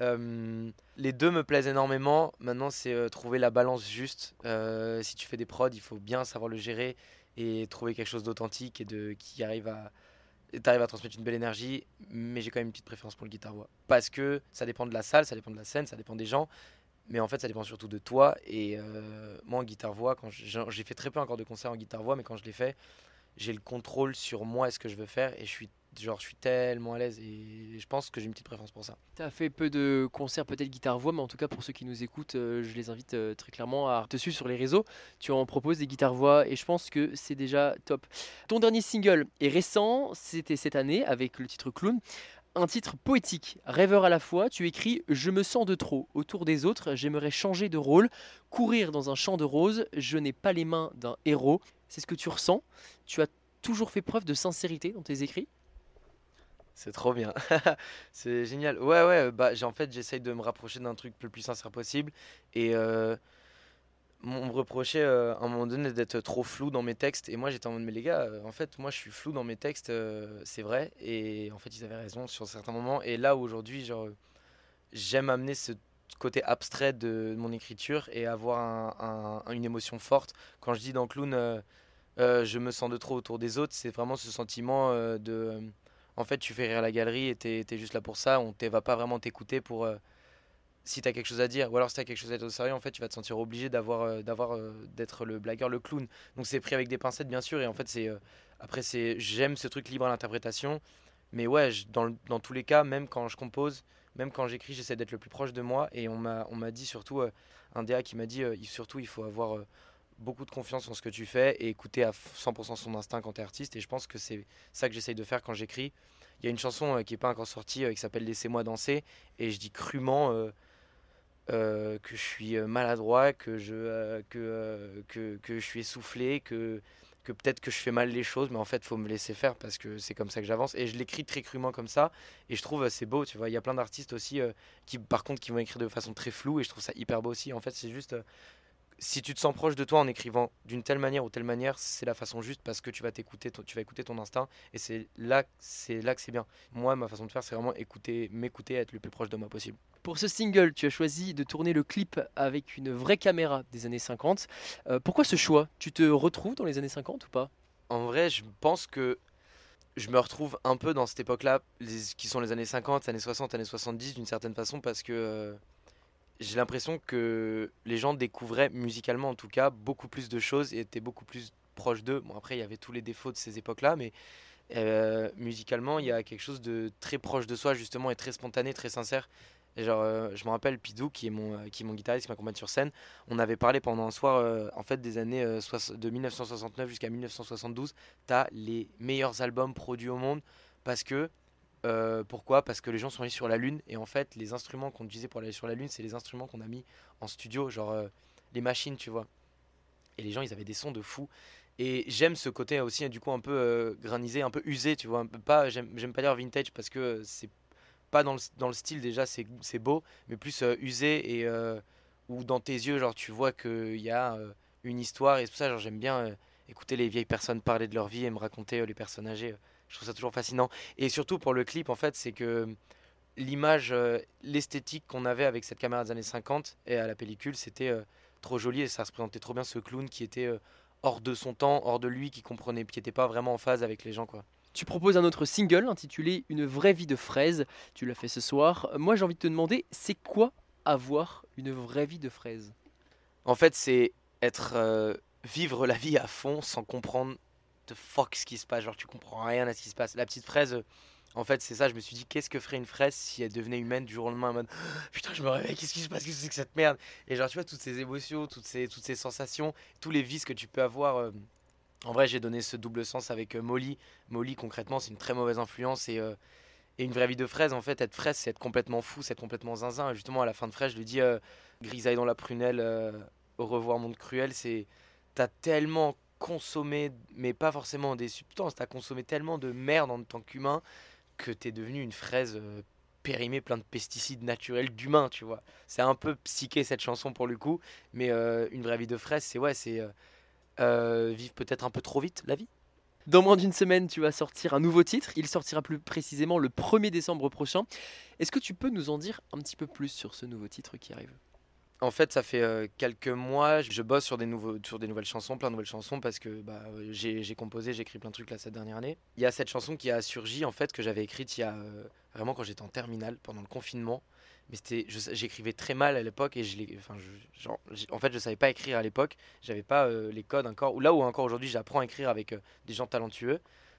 Euh, les deux me plaisent énormément. Maintenant, c'est euh, trouver la balance juste. Euh, si tu fais des prods, il faut bien savoir le gérer et trouver quelque chose d'authentique et de qui arrive à, t'arrives à transmettre une belle énergie. Mais j'ai quand même une petite préférence pour le guitare-voix parce que ça dépend de la salle, ça dépend de la scène, ça dépend des gens. Mais en fait, ça dépend surtout de toi. Et euh, moi, en guitare-voix, quand j'ai, j'ai fait très peu encore de concerts en guitare-voix, mais quand je l'ai fait, j'ai le contrôle sur moi et ce que je veux faire. Et je suis, genre, je suis tellement à l'aise. Et je pense que j'ai une petite préférence pour ça. Tu as fait peu de concerts, peut-être guitare-voix, mais en tout cas, pour ceux qui nous écoutent, euh, je les invite euh, très clairement à te suivre sur les réseaux. Tu en proposes des guitares-voix et je pense que c'est déjà top. Ton dernier single est récent, c'était cette année avec le titre Clown. Un titre poétique, rêveur à la fois, tu écris « Je me sens de trop, autour des autres, j'aimerais changer de rôle, courir dans un champ de roses, je n'ai pas les mains d'un héros ». C'est ce que tu ressens, tu as toujours fait preuve de sincérité dans tes écrits? C'est trop bien, c'est génial. Ouais, ouais, bah, j'ai, en fait, j'essaye de me rapprocher d'un truc le plus sincère possible et... Euh... on me reprochait euh, à un moment donné d'être trop flou dans mes textes et moi j'étais en mode mais les gars euh, en fait moi je suis flou dans mes textes euh, c'est vrai et en fait ils avaient raison sur certains moments et là aujourd'hui genre j'aime amener ce côté abstrait de mon écriture et avoir un, un, une émotion forte. Quand je dis dans Clown euh, euh, je me sens de trop autour des autres, c'est vraiment ce sentiment euh, de euh, en fait tu fais rire la galerie et t'es, t'es juste là pour ça, on ne va pas vraiment t'écouter pour euh, si tu as quelque chose à dire, ou alors si tu as quelque chose à être au sérieux, en fait, tu vas te sentir obligé d'avoir, euh, d'avoir, euh, d'être le blagueur, le clown. Donc c'est pris avec des pincettes, bien sûr, et en fait, c'est euh, Après, c'est, j'aime ce truc libre à l'interprétation. Mais ouais, je- dans, le- dans tous les cas, même quand je compose, même quand j'écris, j'essaie d'être le plus proche de moi. Et on m'a, on m'a dit surtout, euh, un D A qui m'a dit, euh, il- surtout, il faut avoir euh, beaucoup de confiance en ce que tu fais et écouter à cent pour cent son instinct quand tu es artiste. Et je pense que c'est ça que j'essaye de faire quand j'écris. Il y a une chanson euh, qui n'est pas encore sortie euh, qui s'appelle Laissez-moi danser. Et je dis crûment euh, euh, que je suis euh, maladroit, que je, euh, que, euh, que, que je suis essoufflé, que, que peut-être que je fais mal les choses, mais en fait, il faut me laisser faire parce que c'est comme ça que j'avance. Et je l'écris très crûment comme ça. Et je trouve euh, c'est beau, tu vois. Il y a plein d'artistes aussi euh, qui, par contre, qui vont écrire de façon très floue. Et je trouve ça hyper beau aussi. En fait, c'est juste. euh, si tu te sens proche de toi en écrivant d'une telle manière ou telle manière, c'est la façon juste parce que tu vas t'écouter, ton- tu vas écouter ton instinct et c'est là, c'est là que c'est bien. Moi, ma façon de faire, c'est vraiment écouter, m'écouter, être le plus proche de moi possible. Pour ce single, tu as choisi de tourner le clip avec une vraie caméra des années cinquante. Euh, pourquoi ce choix? Tu te retrouves dans les années cinquante ou pas? En vrai, je pense que je me retrouve un peu dans cette époque-là, les- qui sont les années cinquante, années soixante, années soixante-dix d'une certaine façon parce que euh, j'ai l'impression que les gens découvraient, musicalement en tout cas, beaucoup plus de choses et étaient beaucoup plus proches d'eux. Bon, après, il y avait tous les défauts de ces époques-là, mais euh, musicalement, il y a quelque chose de très proche de soi, justement, et très spontané, très sincère. Et genre, euh, je me rappelle Pidou, qui est mon, euh, qui est mon guitariste, qui m'accompagne sur scène. On avait parlé pendant un soir, euh, en fait, des années euh, soix- de mille neuf cent soixante-neuf jusqu'à mille neuf cent soixante-douze. T'as les meilleurs albums produits au monde parce que euh, pourquoi? Parce que les gens sont allés sur la Lune et en fait, les instruments qu'on utilisait pour aller sur la Lune, c'est les instruments qu'on a mis en studio, genre euh, les machines, tu vois. Et les gens, ils avaient des sons de fou. Et j'aime ce côté aussi, du coup, un peu euh, granisé, un peu usé, tu vois. Un peu pas, j'aime, j'aime pas dire vintage parce que euh, c'est pas dans le, dans le style, déjà, c'est, c'est beau, mais plus euh, usé et euh, où dans tes yeux, genre, tu vois qu'il y a euh, une histoire. Et c'est pour ça, genre, j'aime bien euh, écouter les vieilles personnes parler de leur vie et me raconter euh, les personnes âgées. Je trouve ça toujours fascinant. Et surtout pour le clip, en fait, c'est que l'image, euh, l'esthétique qu'on avait avec cette caméra des années cinquante et à la pellicule, c'était euh, trop joli et ça représentait trop bien ce clown qui était euh, hors de son temps, hors de lui, qui comprenait, qui n'était pas vraiment en phase avec les gens, quoi. Tu proposes un autre single intitulé Une vraie vie de fraise. Tu l'as fait ce soir. Moi, j'ai envie de te demander, c'est quoi avoir une vraie vie de fraise? En fait, c'est être euh, vivre la vie à fond sans comprendre de fuck ce qui se passe. Genre, tu comprends rien à ce qui se passe. La petite fraise, euh, en fait, c'est ça. Je me suis dit, qu'est-ce que ferait une fraise si elle devenait humaine du jour au lendemain en mode putain, je me réveille, qu'est-ce qui se passe, qu'est-ce que c'est que cette merde? Et genre, tu vois, toutes ces émotions, toutes ces, toutes ces sensations, tous les vices que tu peux avoir. euh, En vrai, j'ai donné ce double sens avec euh, Molly. Molly, concrètement, c'est une très mauvaise influence et. euh, et une vraie vie de fraise, en fait, être fraise, c'est être complètement fou, c'est être complètement zinzin. Et justement, à la fin de fraise, je lui dis euh, grisaille dans la prunelle, euh, au revoir, monde cruel. C'est, t'as tellement consommé, mais pas forcément des substances, t'as consommé tellement de merde en tant qu'humain que t'es devenu une fraise euh, périmée, plein de pesticides naturels d'humains, tu vois. C'est un peu psyché cette chanson pour le coup, mais euh, une vraie vie de fraise, c'est ouais, c'est euh, euh, vivre peut-être un peu trop vite la vie. Dans moins d'une semaine, tu vas sortir un nouveau titre. Il sortira plus précisément le premier décembre prochain. Est-ce que tu peux nous en dire un petit peu plus sur ce nouveau titre qui arrive? En fait, ça fait euh, quelques mois, je bosse sur des, nouveaux, sur des nouvelles chansons, plein de nouvelles chansons, parce que bah, euh, j'ai, j'ai composé, j'ai écrit plein de trucs là cette dernière année. Il y a cette chanson qui a surgi, en fait, que j'avais écrite il y a euh, vraiment quand j'étais en terminale, pendant le confinement. Mais c'était, je- j'écrivais très mal à l'époque et je l'ai, enfin, je- genre, j'ai- en fait, je savais pas écrire à l'époque. J'avais pas euh, les codes encore. Ou là où encore aujourd'hui, j'apprends à écrire avec euh, des gens talentueux.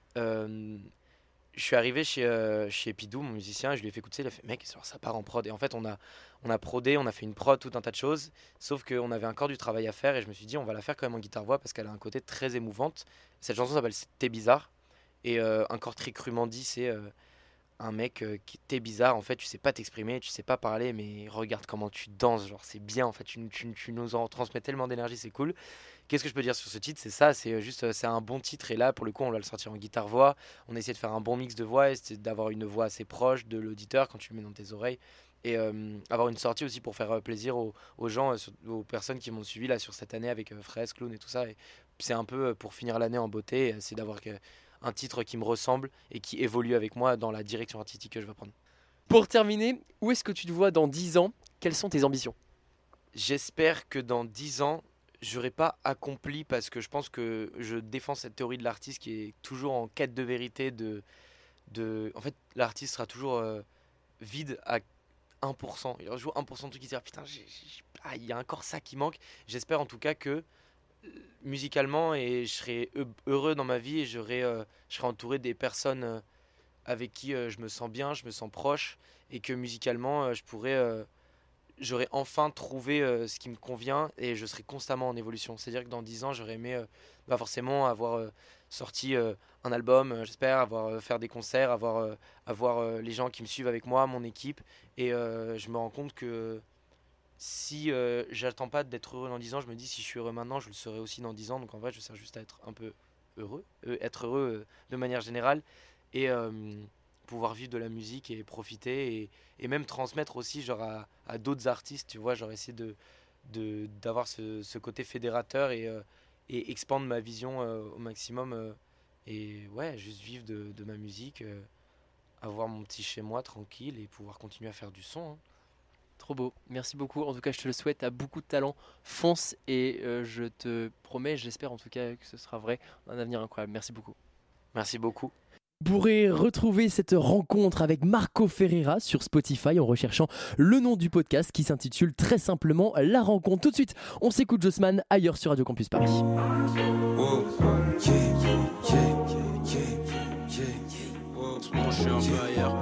Euh, je suis arrivé chez, euh, chez Pidou, mon musicien, et je lui ai fait écouter, il a fait mec, alors ça part en prod. Et en fait, on a, on a prodé, on a fait une prod, tout un tas de choses, sauf qu'on avait encore du travail à faire, et je me suis dit, on va la faire quand même en guitare-voix parce qu'elle a un côté très émouvante. Cette chanson s'appelle T'es bizarre, et euh, encore très crûment dit, c'est euh, un mec euh, qui t'es bizarre, en fait, tu sais pas t'exprimer, tu sais pas parler, mais regarde comment tu danses, genre c'est bien, en fait, tu, tu, tu nous en transmets tellement d'énergie, c'est cool. Qu'est-ce que je peux dire sur ce titre? C'est ça, c'est euh, juste, euh, c'est un bon titre. Et là, pour le coup, on va le sortir en guitare-voix. On a essayé de faire un bon mix de voix, et c'est d'avoir une voix assez proche de l'auditeur quand tu le mets dans tes oreilles. Et euh, avoir une sortie aussi pour faire euh, plaisir aux, aux gens, euh, sur- aux personnes qui m'ont suivi là sur cette année avec euh, Fraise, Clown et tout ça. Et c'est un peu euh, pour finir l'année en beauté, euh, c'est d'avoir que- un titre qui me ressemble et qui évolue avec moi dans la direction artistique que je veux prendre. Pour terminer, où est-ce que tu te vois dans dix ans? Quelles sont tes ambitions? J'espère que dans dix ans, j'aurai pas accompli parce que je pense que je défends cette théorie de l'artiste qui est toujours en quête de vérité. De, de... En fait, l'artiste sera toujours euh, vide à un pour cent. Il y aura toujours un pour cent de trucs qui se disent putain, j'ai- j'ai- ah, il y a encore ça qui manque. J'espère en tout cas que musicalement et je serai heureux dans ma vie et j'aurai, euh, je serai entouré des personnes euh, avec qui euh, je me sens bien, je me sens proche et que musicalement euh, je pourrais, euh, j'aurais enfin trouvé euh, ce qui me convient et je serai constamment en évolution. C'est-à-dire que dans dix ans, j'aurais aimé euh, bah forcément avoir euh, sorti euh, un album, euh, j'espère, avoir euh, faire des concerts, avoir, euh, avoir euh, les gens qui me suivent avec moi, mon équipe. Et euh, je me rends compte que si euh, j'attends pas d'être heureux dans dix ans, je me dis si je suis heureux maintenant, je le serai aussi dans dix ans. Donc en vrai, je sers juste à être un peu heureux, euh, être heureux euh, de manière générale et euh, pouvoir vivre de la musique et profiter et, et même transmettre aussi genre à, à d'autres artistes, tu vois, genre essayer de, de d'avoir ce, ce côté fédérateur et, euh, et expandre ma vision euh, au maximum euh, et ouais, juste vivre de, de ma musique, euh, avoir mon petit chez moi tranquille et pouvoir continuer à faire du son. Hein. Trop beau, merci beaucoup. En tout cas, je te le souhaite, t'as beaucoup de talent. Fonce et euh, je te promets, j'espère en tout cas que ce sera vrai, un avenir incroyable. Merci beaucoup. Merci beaucoup. Vous pourrez retrouver cette rencontre avec Marco Ferreira sur Spotify en recherchant le nom du podcast qui s'intitule très simplement La Rencontre. Tout de suite, on s'écoute Jossman ailleurs sur Radio Campus Paris. Wow. Yeah, yeah, yeah, yeah, yeah. Wow. Moi, je suis un peu ailleurs.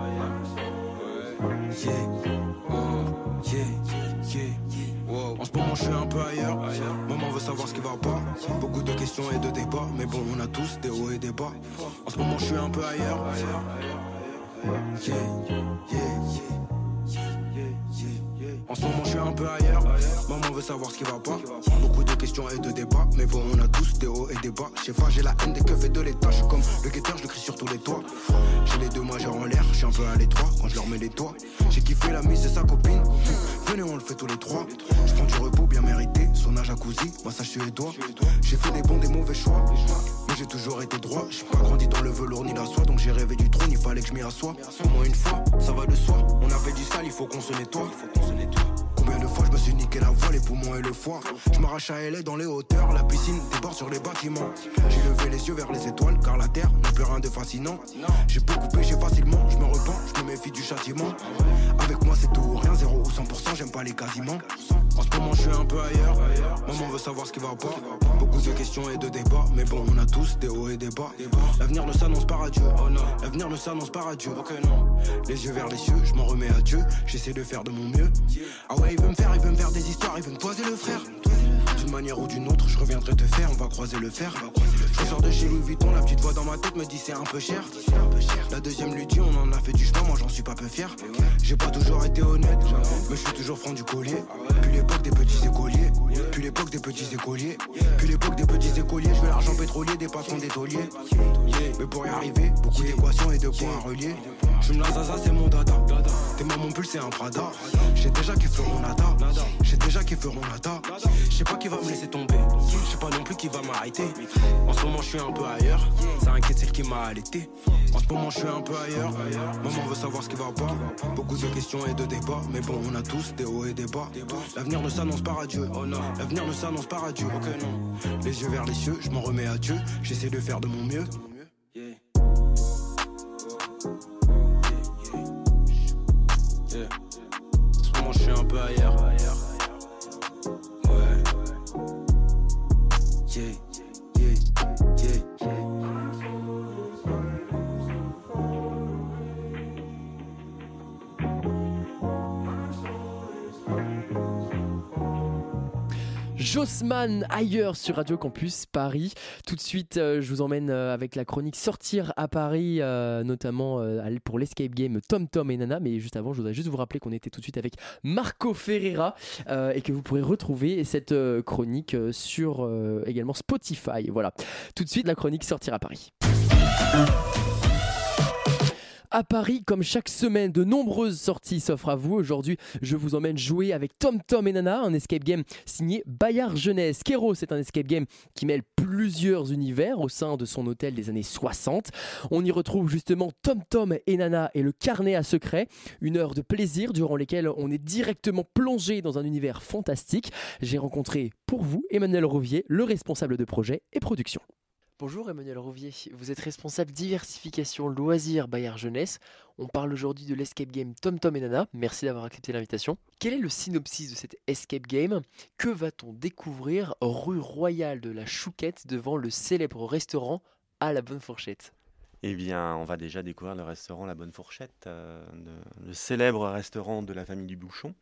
Yeah. Oh. Yeah, yeah, yeah. Wow. En ce moment, je suis un peu ailleurs. Maman veut savoir ce qui va pas. Beaucoup de questions et de débats, mais bon, on a tous des hauts et des bas. En ce moment, je suis un peu ailleurs. Yeah, yeah, yeah. En ce moment, je suis un peu ailleurs. Maman veut savoir ce qui va pas. Beaucoup de questions et de débats, mais bon, on a tous des hauts et des bas. Je sais pas, j'ai la haine des keufs et de l'état. Je suis comme le guetteur, je le crie sur tous les toits. J'ai les deux majeurs en l'air, je suis un peu à l'étroit quand je leur mets les doigts. J'ai kiffé la mise de sa copine. Venez, on le fait tous les trois. Je prends du repos bien mérité, sauna jacuzzi, massage suédois. J'ai fait des bons, des mauvais choix, mais j'ai toujours été droit. J'ai pas grandi dans le velours ni la soie, donc j'ai rêvé du trône, il fallait que je m'y assoie. Au moins une fois, ça va de soi. On a fait du sale, il faut qu'on se nettoie. Combien de fois je me suis niqué la voix, les poumons et le foie. Je m'arrache à L A dans les hauteurs, la piscine déborde sur les bâtiments. J'ai levé les yeux vers les étoiles, car la terre n'a plus rien de fascinant. J'ai beaucoup péché facilement, je me repens, je me méfie du châtiment. Avec moi c'est tout ou rien, zéro ou cent pour cent, j'aime pas les quasiment. En ce moment je suis un peu ailleurs, maman veut savoir ce qui va pas. Beaucoup de questions et de débats, mais bon on a tous des hauts et des bas. L'avenir ne s'annonce pas radieux, l'avenir ne s'annonce pas radieux. Les yeux vers les cieux, je m'en remets à Dieu, j'essaie de faire de mon mieux. Ah ouais, il veut me faire, il veut me faire des histoires, il veut me poser le frère. D'une manière ou d'une autre, je reviendrai te faire, on va croiser le fer. Je sors de chez Louis Vuitton, la petite voix dans ma tête me dit c'est un peu cher. La deuxième lui dit on en a fait du chemin, moi j'en suis pas peu fier. J'ai pas toujours été honnête, mais je suis toujours franc du collier. Puis l'époque des petits écoliers, puis l'époque des petits écoliers, puis l'époque des petits écoliers. Je veux l'argent pétrolier des patrons des tauliers. Mais pour y arriver, beaucoup d'équations et de points à relier. Je me la zaza, c'est mon dada. T'es moi mon pull, c'est un Prada. J'ai déjà qui feront nada. J'ai déjà qui feront nada. Je sais pas qui va me laisser tomber. Je sais pas non plus qui va m'arrêter. En ce moment je suis un peu ailleurs. Ça inquiète celle qui m'a allaité. En ce moment je suis un peu ailleurs. Maman veut savoir ce qui va pas. Beaucoup de questions et de débats, mais bon on a tous des hauts et des bas. L'avenir ne s'annonce pas radieux. L'avenir ne s'annonce pas radieux. Les yeux vers les cieux, je m'en remets à Dieu. J'essaie de faire de mon mieux. Yeah. En ce moment je suis un peu ailleurs. Ouais. Yeah, yeah, yeah. Jossman ailleurs sur Radio Campus Paris. Tout de suite, euh, je vous emmène euh, avec la chronique Sortir à Paris, euh, notamment euh, pour l'escape game Tom Tom et Nana. Mais juste avant, je voudrais juste vous rappeler qu'on était tout de suite avec Marco Ferreira euh, et que vous pourrez retrouver cette euh, chronique euh, sur euh, également Spotify. Voilà. Tout de suite, la chronique Sortir à Paris. À Paris, comme chaque semaine, de nombreuses sorties s'offrent à vous. Aujourd'hui, je vous emmène jouer avec Tom Tom et Nana, un escape game signé Bayard Jeunesse. Kéros, c'est un escape game qui mêle plusieurs univers au sein de son hôtel des années soixante. On y retrouve justement Tom Tom et Nana et le carnet à secret, une heure de plaisir durant lesquelles on est directement plongé dans un univers fantastique. J'ai rencontré pour vous Emmanuel Rovier, le responsable de projet et production. Bonjour Emmanuel Rouvier, vous êtes responsable diversification loisirs Bayard Jeunesse. On parle aujourd'hui de l'escape game Tom Tom et Nana. Merci d'avoir accepté l'invitation. Quel est le synopsis de cette escape game? Que va-t-on découvrir rue Royale de la Chouquette devant le célèbre restaurant à la Bonne Fourchette? Eh bien, on va déjà découvrir le restaurant La Bonne Fourchette, euh, de- le célèbre restaurant de la famille du Bouchon.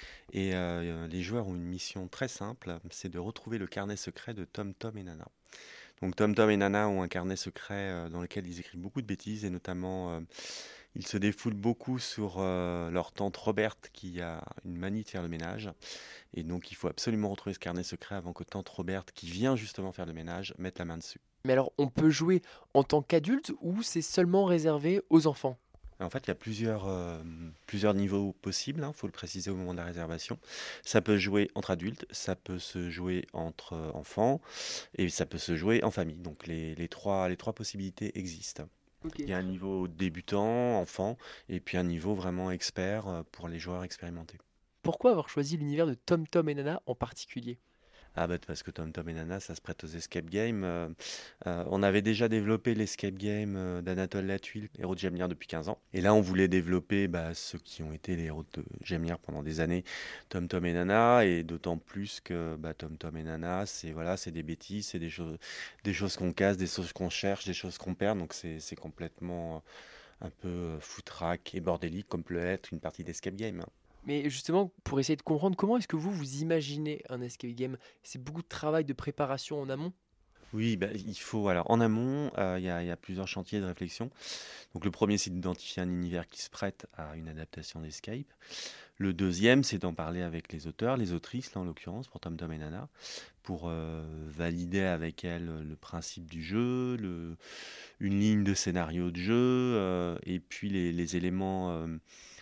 Et euh, les joueurs ont une mission très simple, c'est de retrouver le carnet secret de Tom Tom et Nana. Donc Tom Tom et Nana ont un carnet secret euh, dans lequel ils écrivent beaucoup de bêtises et notamment euh, ils se défoulent beaucoup sur euh, leur tante Roberte qui a une manie de faire le ménage. Et donc il faut absolument retrouver ce carnet secret avant que tante Roberte, qui vient justement faire le ménage, mette la main dessus. Mais alors, on peut jouer en tant qu'adulte ou c'est seulement réservé aux enfants? En fait, il y a plusieurs, euh, plusieurs niveaux possibles, il faut le préciser au moment de la réservation. Ça peut jouer entre adultes, ça peut se jouer entre euh, enfants et ça peut se jouer en famille. Donc les, les trois, les trois possibilités existent. Ok. Il y a un niveau débutant, enfant, et puis un niveau vraiment expert euh, pour les joueurs expérimentés. Pourquoi avoir choisi l'univers de Tom Tom et Nana en particulier? Ah bah parce que Tom Tom et Nana, ça se prête aux escape games. Euh, euh, on avait déjà développé l'escape game euh, d'Anatole Latuile, héros de Gemlière depuis quinze ans. Et là, on voulait développer bah, ceux qui ont été les héros de Gemlière pendant des années, Tom Tom et Nana, et d'autant plus que bah, Tom Tom et Nana, c'est voilà, c'est des bêtises, c'est des choses, des choses qu'on casse, des choses qu'on cherche, des choses qu'on perd. Donc c'est c'est complètement euh, un peu euh, foutraque et bordélique comme peut être une partie d'escape game. Mais justement, pour essayer de comprendre comment est-ce que vous vous imaginez un escape game, c'est beaucoup de travail de préparation en amont? Oui, bah, il faut. Alors, en amont, euh, il y a, il y a plusieurs chantiers de réflexion. Donc, le premier, c'est d'identifier un univers qui se prête à une adaptation d'escape. Le deuxième, c'est d'en parler avec les auteurs, les autrices, là en l'occurrence, pour Tom Tom et Nana, pour euh, valider avec elles le principe du jeu, le, une ligne de scénario de jeu, euh, et puis les, les éléments euh,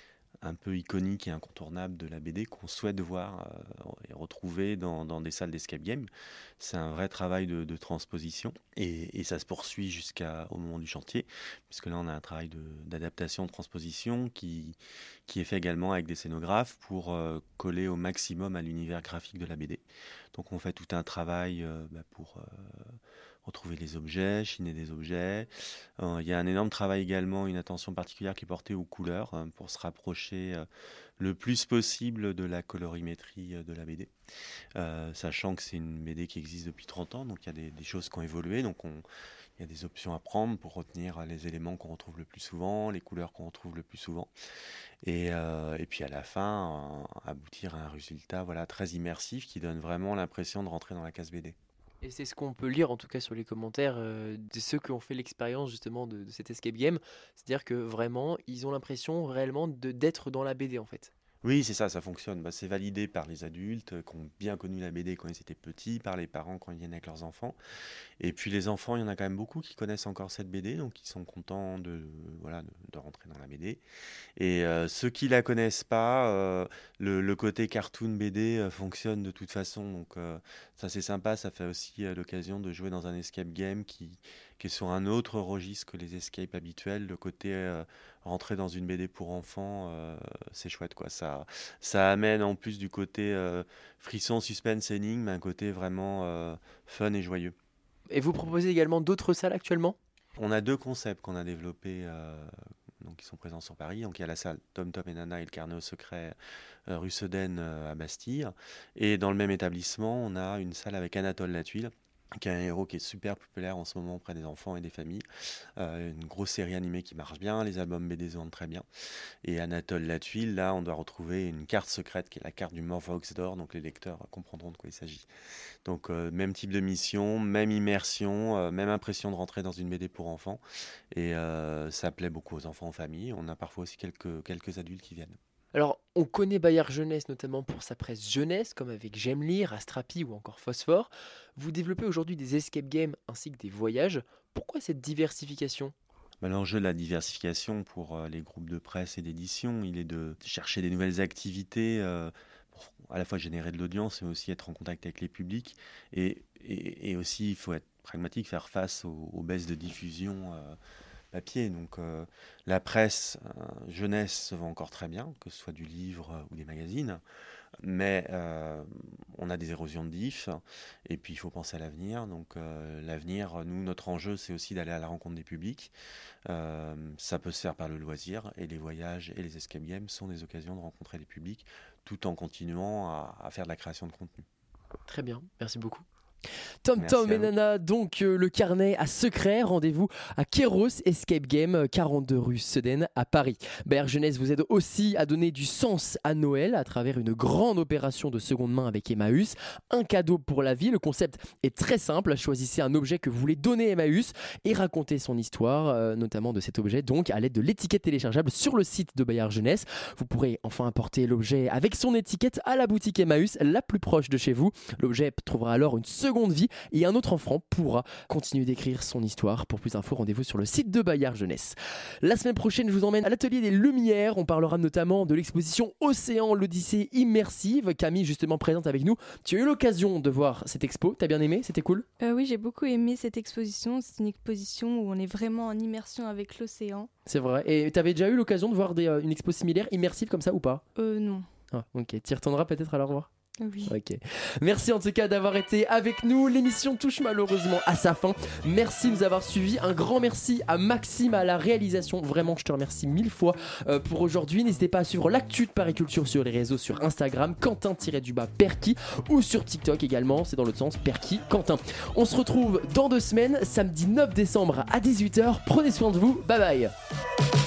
un peu iconique et incontournable de la B D qu'on souhaite voir euh, et retrouver dans, dans des salles d'escape game. C'est un vrai travail de, de transposition et, et ça se poursuit jusqu'au moment du chantier, puisque là on a un travail de- d'adaptation, de transposition qui, qui est fait également avec des scénographes pour euh, coller au maximum à l'univers graphique de la B D. Donc on fait tout un travail euh, bah, pour euh, retrouver les objets, chiner des objets. Euh, Il y a un énorme travail également, une attention particulière qui est portée aux couleurs euh, pour se rapprocher euh, le plus possible de la colorimétrie euh, de la B D. Euh, sachant que c'est une B D qui existe depuis trente ans, donc il y a des, des choses qui ont évolué, donc on- il y a des options à prendre pour retenir les éléments qu'on retrouve le plus souvent, les couleurs qu'on retrouve le plus souvent. Et, euh, et puis à la fin, euh, aboutir à un résultat voilà, très immersif qui donne vraiment l'impression de rentrer dans la case B D. Et c'est ce qu'on peut lire en tout cas sur les commentaires euh, de ceux qui ont fait l'expérience justement de, de cet escape game. C'est-à-dire que vraiment, ils ont l'impression réellement de d'être dans la B D en fait. Oui, c'est ça, ça fonctionne. Bah, c'est validé par les adultes euh, qui ont bien connu la B D quand ils étaient petits, par les parents quand ils viennent avec leurs enfants. Et puis les enfants, il y en a quand même beaucoup qui connaissent encore cette B D, donc ils sont contents de, voilà, de, de rentrer dans la B D. Et euh, ceux qui la connaissent pas, euh, le, le côté cartoon B D euh, fonctionne de toute façon. Donc euh, ça c'est sympa, ça fait aussi euh, l'occasion de jouer dans un escape game qui, qui est sur un autre registre que les escapes habituels. Le côté euh, rentrer dans une B D pour enfants, euh, c'est chouette quoi. Ça, ça amène en plus du côté euh, frisson, suspense, énigme, un côté vraiment euh, fun et joyeux. Et vous proposez également d'autres salles actuellement? On a deux concepts qu'on a développés, euh, donc qui sont présents sur Paris. Donc il y a la salle Tom Tom et Nana et le carnet au secret euh, rue Sedaine euh, à Bastille. Et dans le même établissement, on a une salle avec Anatole Latuile, qui est un héros qui est super populaire en ce moment auprès des enfants et des familles. Euh, une grosse série animée qui marche bien, les albums B D se vendent très bien. Et Anatole Latuile, là, on doit retrouver une carte secrète qui est la carte du Morvox d'or, donc les lecteurs comprendront de quoi il s'agit. Donc euh, même type de mission, même immersion, euh, même impression de rentrer dans une B D pour enfants. Et euh, ça plaît beaucoup aux enfants en famille. On a parfois aussi quelques, quelques adultes qui viennent. Alors, on connaît Bayard Jeunesse notamment pour sa presse jeunesse, comme avec J'aime lire, Astrapi ou encore Phosphore. Vous développez aujourd'hui des escape games ainsi que des voyages. Pourquoi cette diversification? Bah, l'enjeu de la diversification pour euh, les groupes de presse et d'édition, il est de chercher des nouvelles activités euh, pour à la fois générer de l'audience, mais aussi être en contact avec les publics. Et, et, et aussi, il faut être pragmatique, faire face aux, aux baisses de diffusion euh, papier. Donc euh, la presse euh, jeunesse se vend encore très bien, que ce soit du livre euh, ou des magazines. Mais euh, on a des érosions de diff, et puis il faut penser à l'avenir. Donc euh, l'avenir, nous, notre enjeu, c'est aussi d'aller à la rencontre des publics. Euh, ça peut se faire par le loisir, et les voyages et les escape games sont des occasions de rencontrer des publics, tout en continuant à, à faire de la création de contenu. Très bien, merci beaucoup. Tom Merci Tom à et vous. Nana, donc euh, le carnet à secret, rendez-vous à Kéros Escape Game, quarante-deux rue Sedaine à Paris. Bayard Jeunesse vous aide aussi à donner du sens à Noël à travers une grande opération de seconde main avec Emmaüs, un cadeau pour la vie. Le concept est très simple, choisissez un objet que vous voulez donner à Emmaüs et racontez son histoire, euh, notamment de cet objet, donc à l'aide de l'étiquette téléchargeable sur le site de Bayard Jeunesse. Vous pourrez enfin apporter l'objet avec son étiquette à la boutique Emmaüs la plus proche de chez vous. L'objet trouvera alors une seconde vie et un autre enfant pourra continuer d'écrire son histoire. Pour plus d'infos, rendez-vous sur le site de Bayard Jeunesse. La semaine prochaine, je vous emmène à l'atelier des Lumières. On parlera notamment de l'exposition Océan, l'Odyssée immersive. Camille, justement présente avec nous. Tu as eu l'occasion de voir cette expo. T'as bien aimé? C'était cool? Euh, oui, j'ai beaucoup aimé cette exposition. C'est une exposition où on est vraiment en immersion avec l'océan. C'est vrai. Et t'avais déjà eu l'occasion de voir des, euh, une expo similaire, immersive comme ça ou pas? Euh, non. Ah, ok. Tu y retourneras peut-être à la revoir? Oui. Ok. Merci en tout cas d'avoir été avec nous. L'émission touche malheureusement à sa fin. Merci de nous avoir suivis. Un grand merci à Maxime à la réalisation. Vraiment, je te remercie mille fois euh, pour aujourd'hui. N'hésitez pas à suivre l'actu de Pariculture sur les réseaux, sur Instagram, Quentin-du-bas Perky, ou sur TikTok également. C'est dans l'autre sens, Perky Quentin. On se retrouve dans deux semaines, samedi neuf décembre à dix-huit heures. Prenez soin de vous. Bye bye.